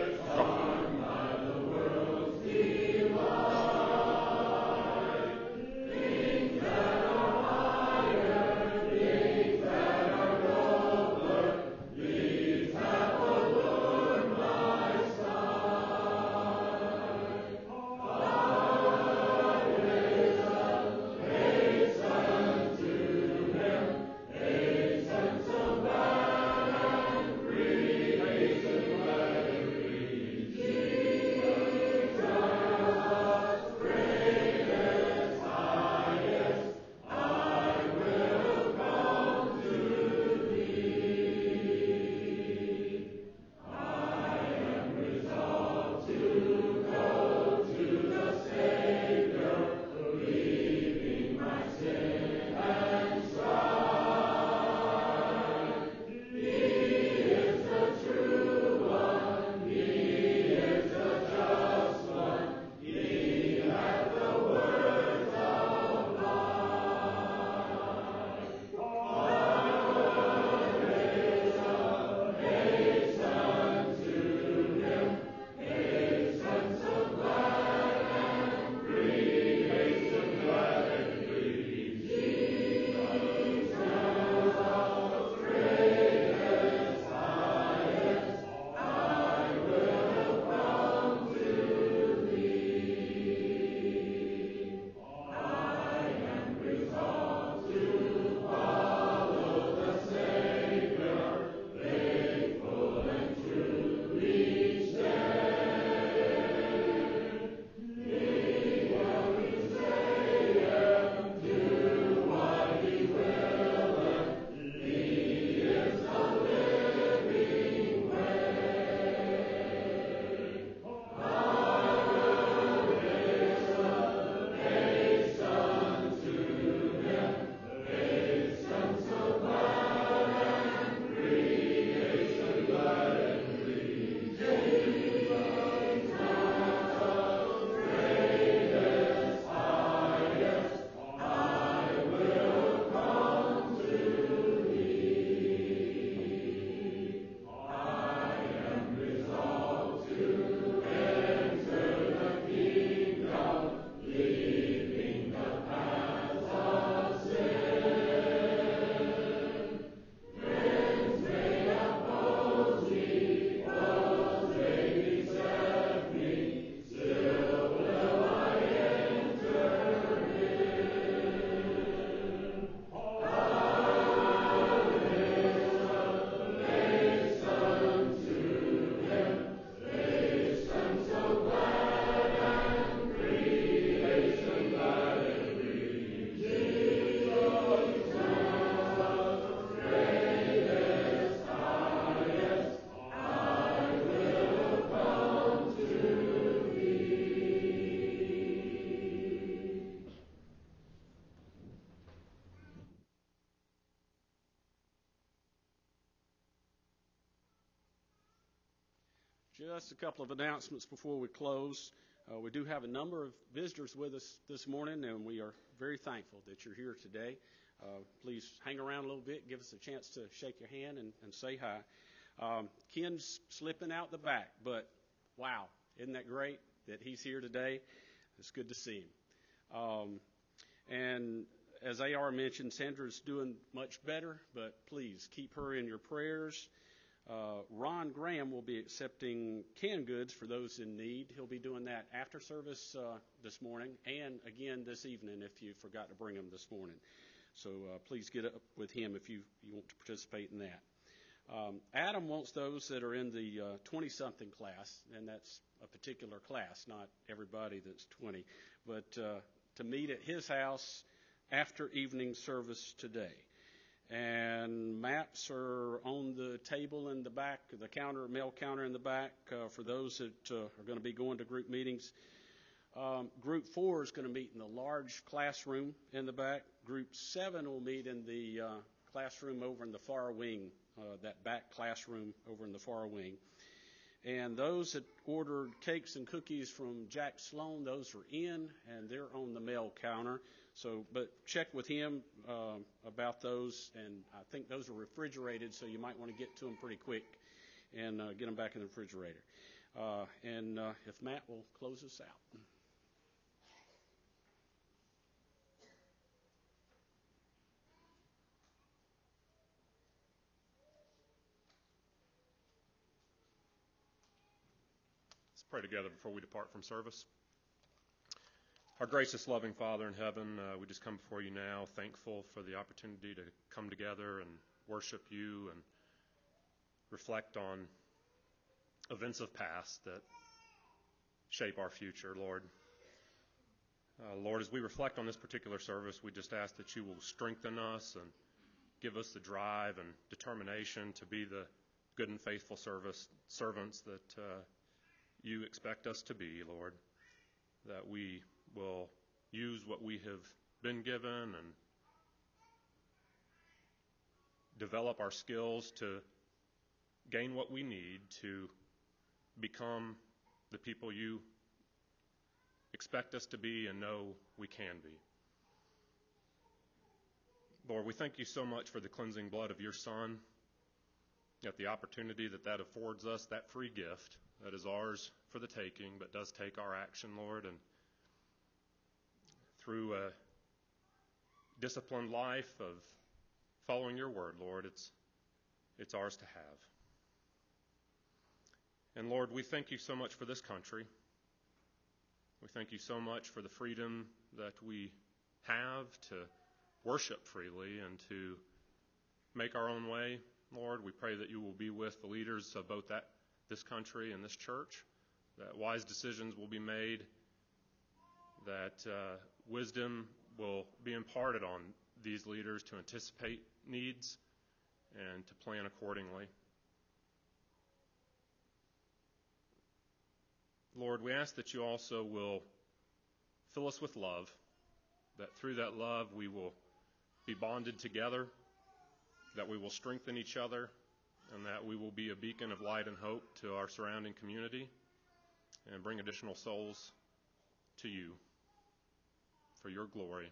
Just a couple of announcements before we close. We do have a number of visitors with us this morning, and we are very thankful that you're here today. Please hang around a little bit, give us a chance to shake your hand and say hi. Ken's slipping out the back, but wow, isn't that great that he's here today? It's good to see him. And as AR mentioned, Sandra's doing much better, but please keep her in your prayers. Ron Graham will be accepting canned goods for those in need. He'll be doing that after service this morning and again this evening if you forgot to bring them this morning. So please get up with him if you want to participate in that. Adam wants those that are in the 20-something class, and that's a particular class, not everybody that's 20, but to meet at his house after evening service today. And maps are on the table in the back, the counter, mail counter in the back for those that are going to be going to group meetings. Group 4 is going to meet in the large classroom in the back. Group 7 will meet in the classroom over in the far wing, that back classroom over in the far wing. And those that ordered cakes and cookies from Jack Sloan, those are in, and they're on the mail counter. So, but check with him about those, and I think those are refrigerated, so you might want to get to them pretty quick and get them back in the refrigerator. And if Matt will close us out. Let's pray together before we depart from service. Our gracious, loving Father in heaven, we just come before you now, thankful for the opportunity to come together and worship you and reflect on events of past that shape our future, Lord. Lord, as we reflect on this particular service, we just ask that you will strengthen us and give us the drive and determination to be the good and faithful servants that you expect us to be, Lord, that we will use what we have been given and develop our skills to gain what we need to become the people you expect us to be and know we can be. Lord, we thank you so much for the cleansing blood of your Son, at the opportunity that affords us, that free gift that is ours for the taking, but does take our action, Lord, and through a disciplined life of following your word, Lord, it's ours to have. And Lord, we thank you so much for this country. We thank you so much for the freedom that we have to worship freely and to make our own way. Lord, we pray that you will be with the leaders of both this country and this church, that wise decisions will be made, that wisdom will be imparted on these leaders to anticipate needs and to plan accordingly. Lord, we ask that you also will fill us with love, that through that love we will be bonded together, that we will strengthen each other, and that we will be a beacon of light and hope to our surrounding community and bring additional souls to you for your glory.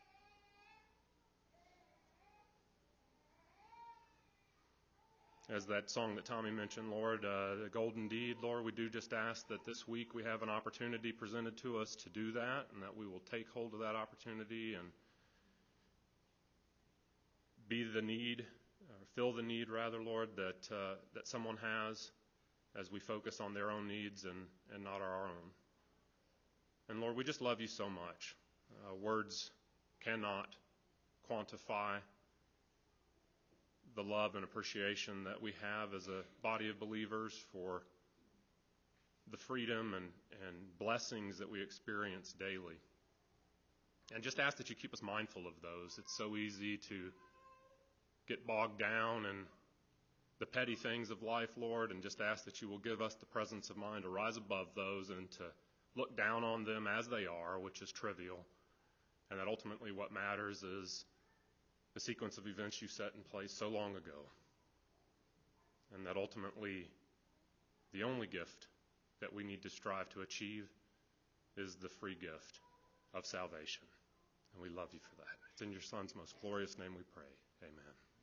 As that song that Tommy mentioned, Lord, the golden deed, Lord, we do just ask that this week we have an opportunity presented to us to do that, and that we will take hold of that opportunity and be the need, or fill the need rather, Lord, that someone has as we focus on their own needs and not our own. And Lord, we just love you so much. Words cannot quantify the love and appreciation that we have as a body of believers for the freedom and blessings that we experience daily. And just ask that you keep us mindful of those. It's so easy to get bogged down in the petty things of life, Lord, and just ask that you will give us the presence of mind to rise above those and to look down on them as they are, which is trivial, and that ultimately what matters is the sequence of events you set in place so long ago, and that ultimately The only gift that we need to strive to achieve is the free gift of salvation. And we love you for that. It's in your Son's most glorious name we pray. Amen.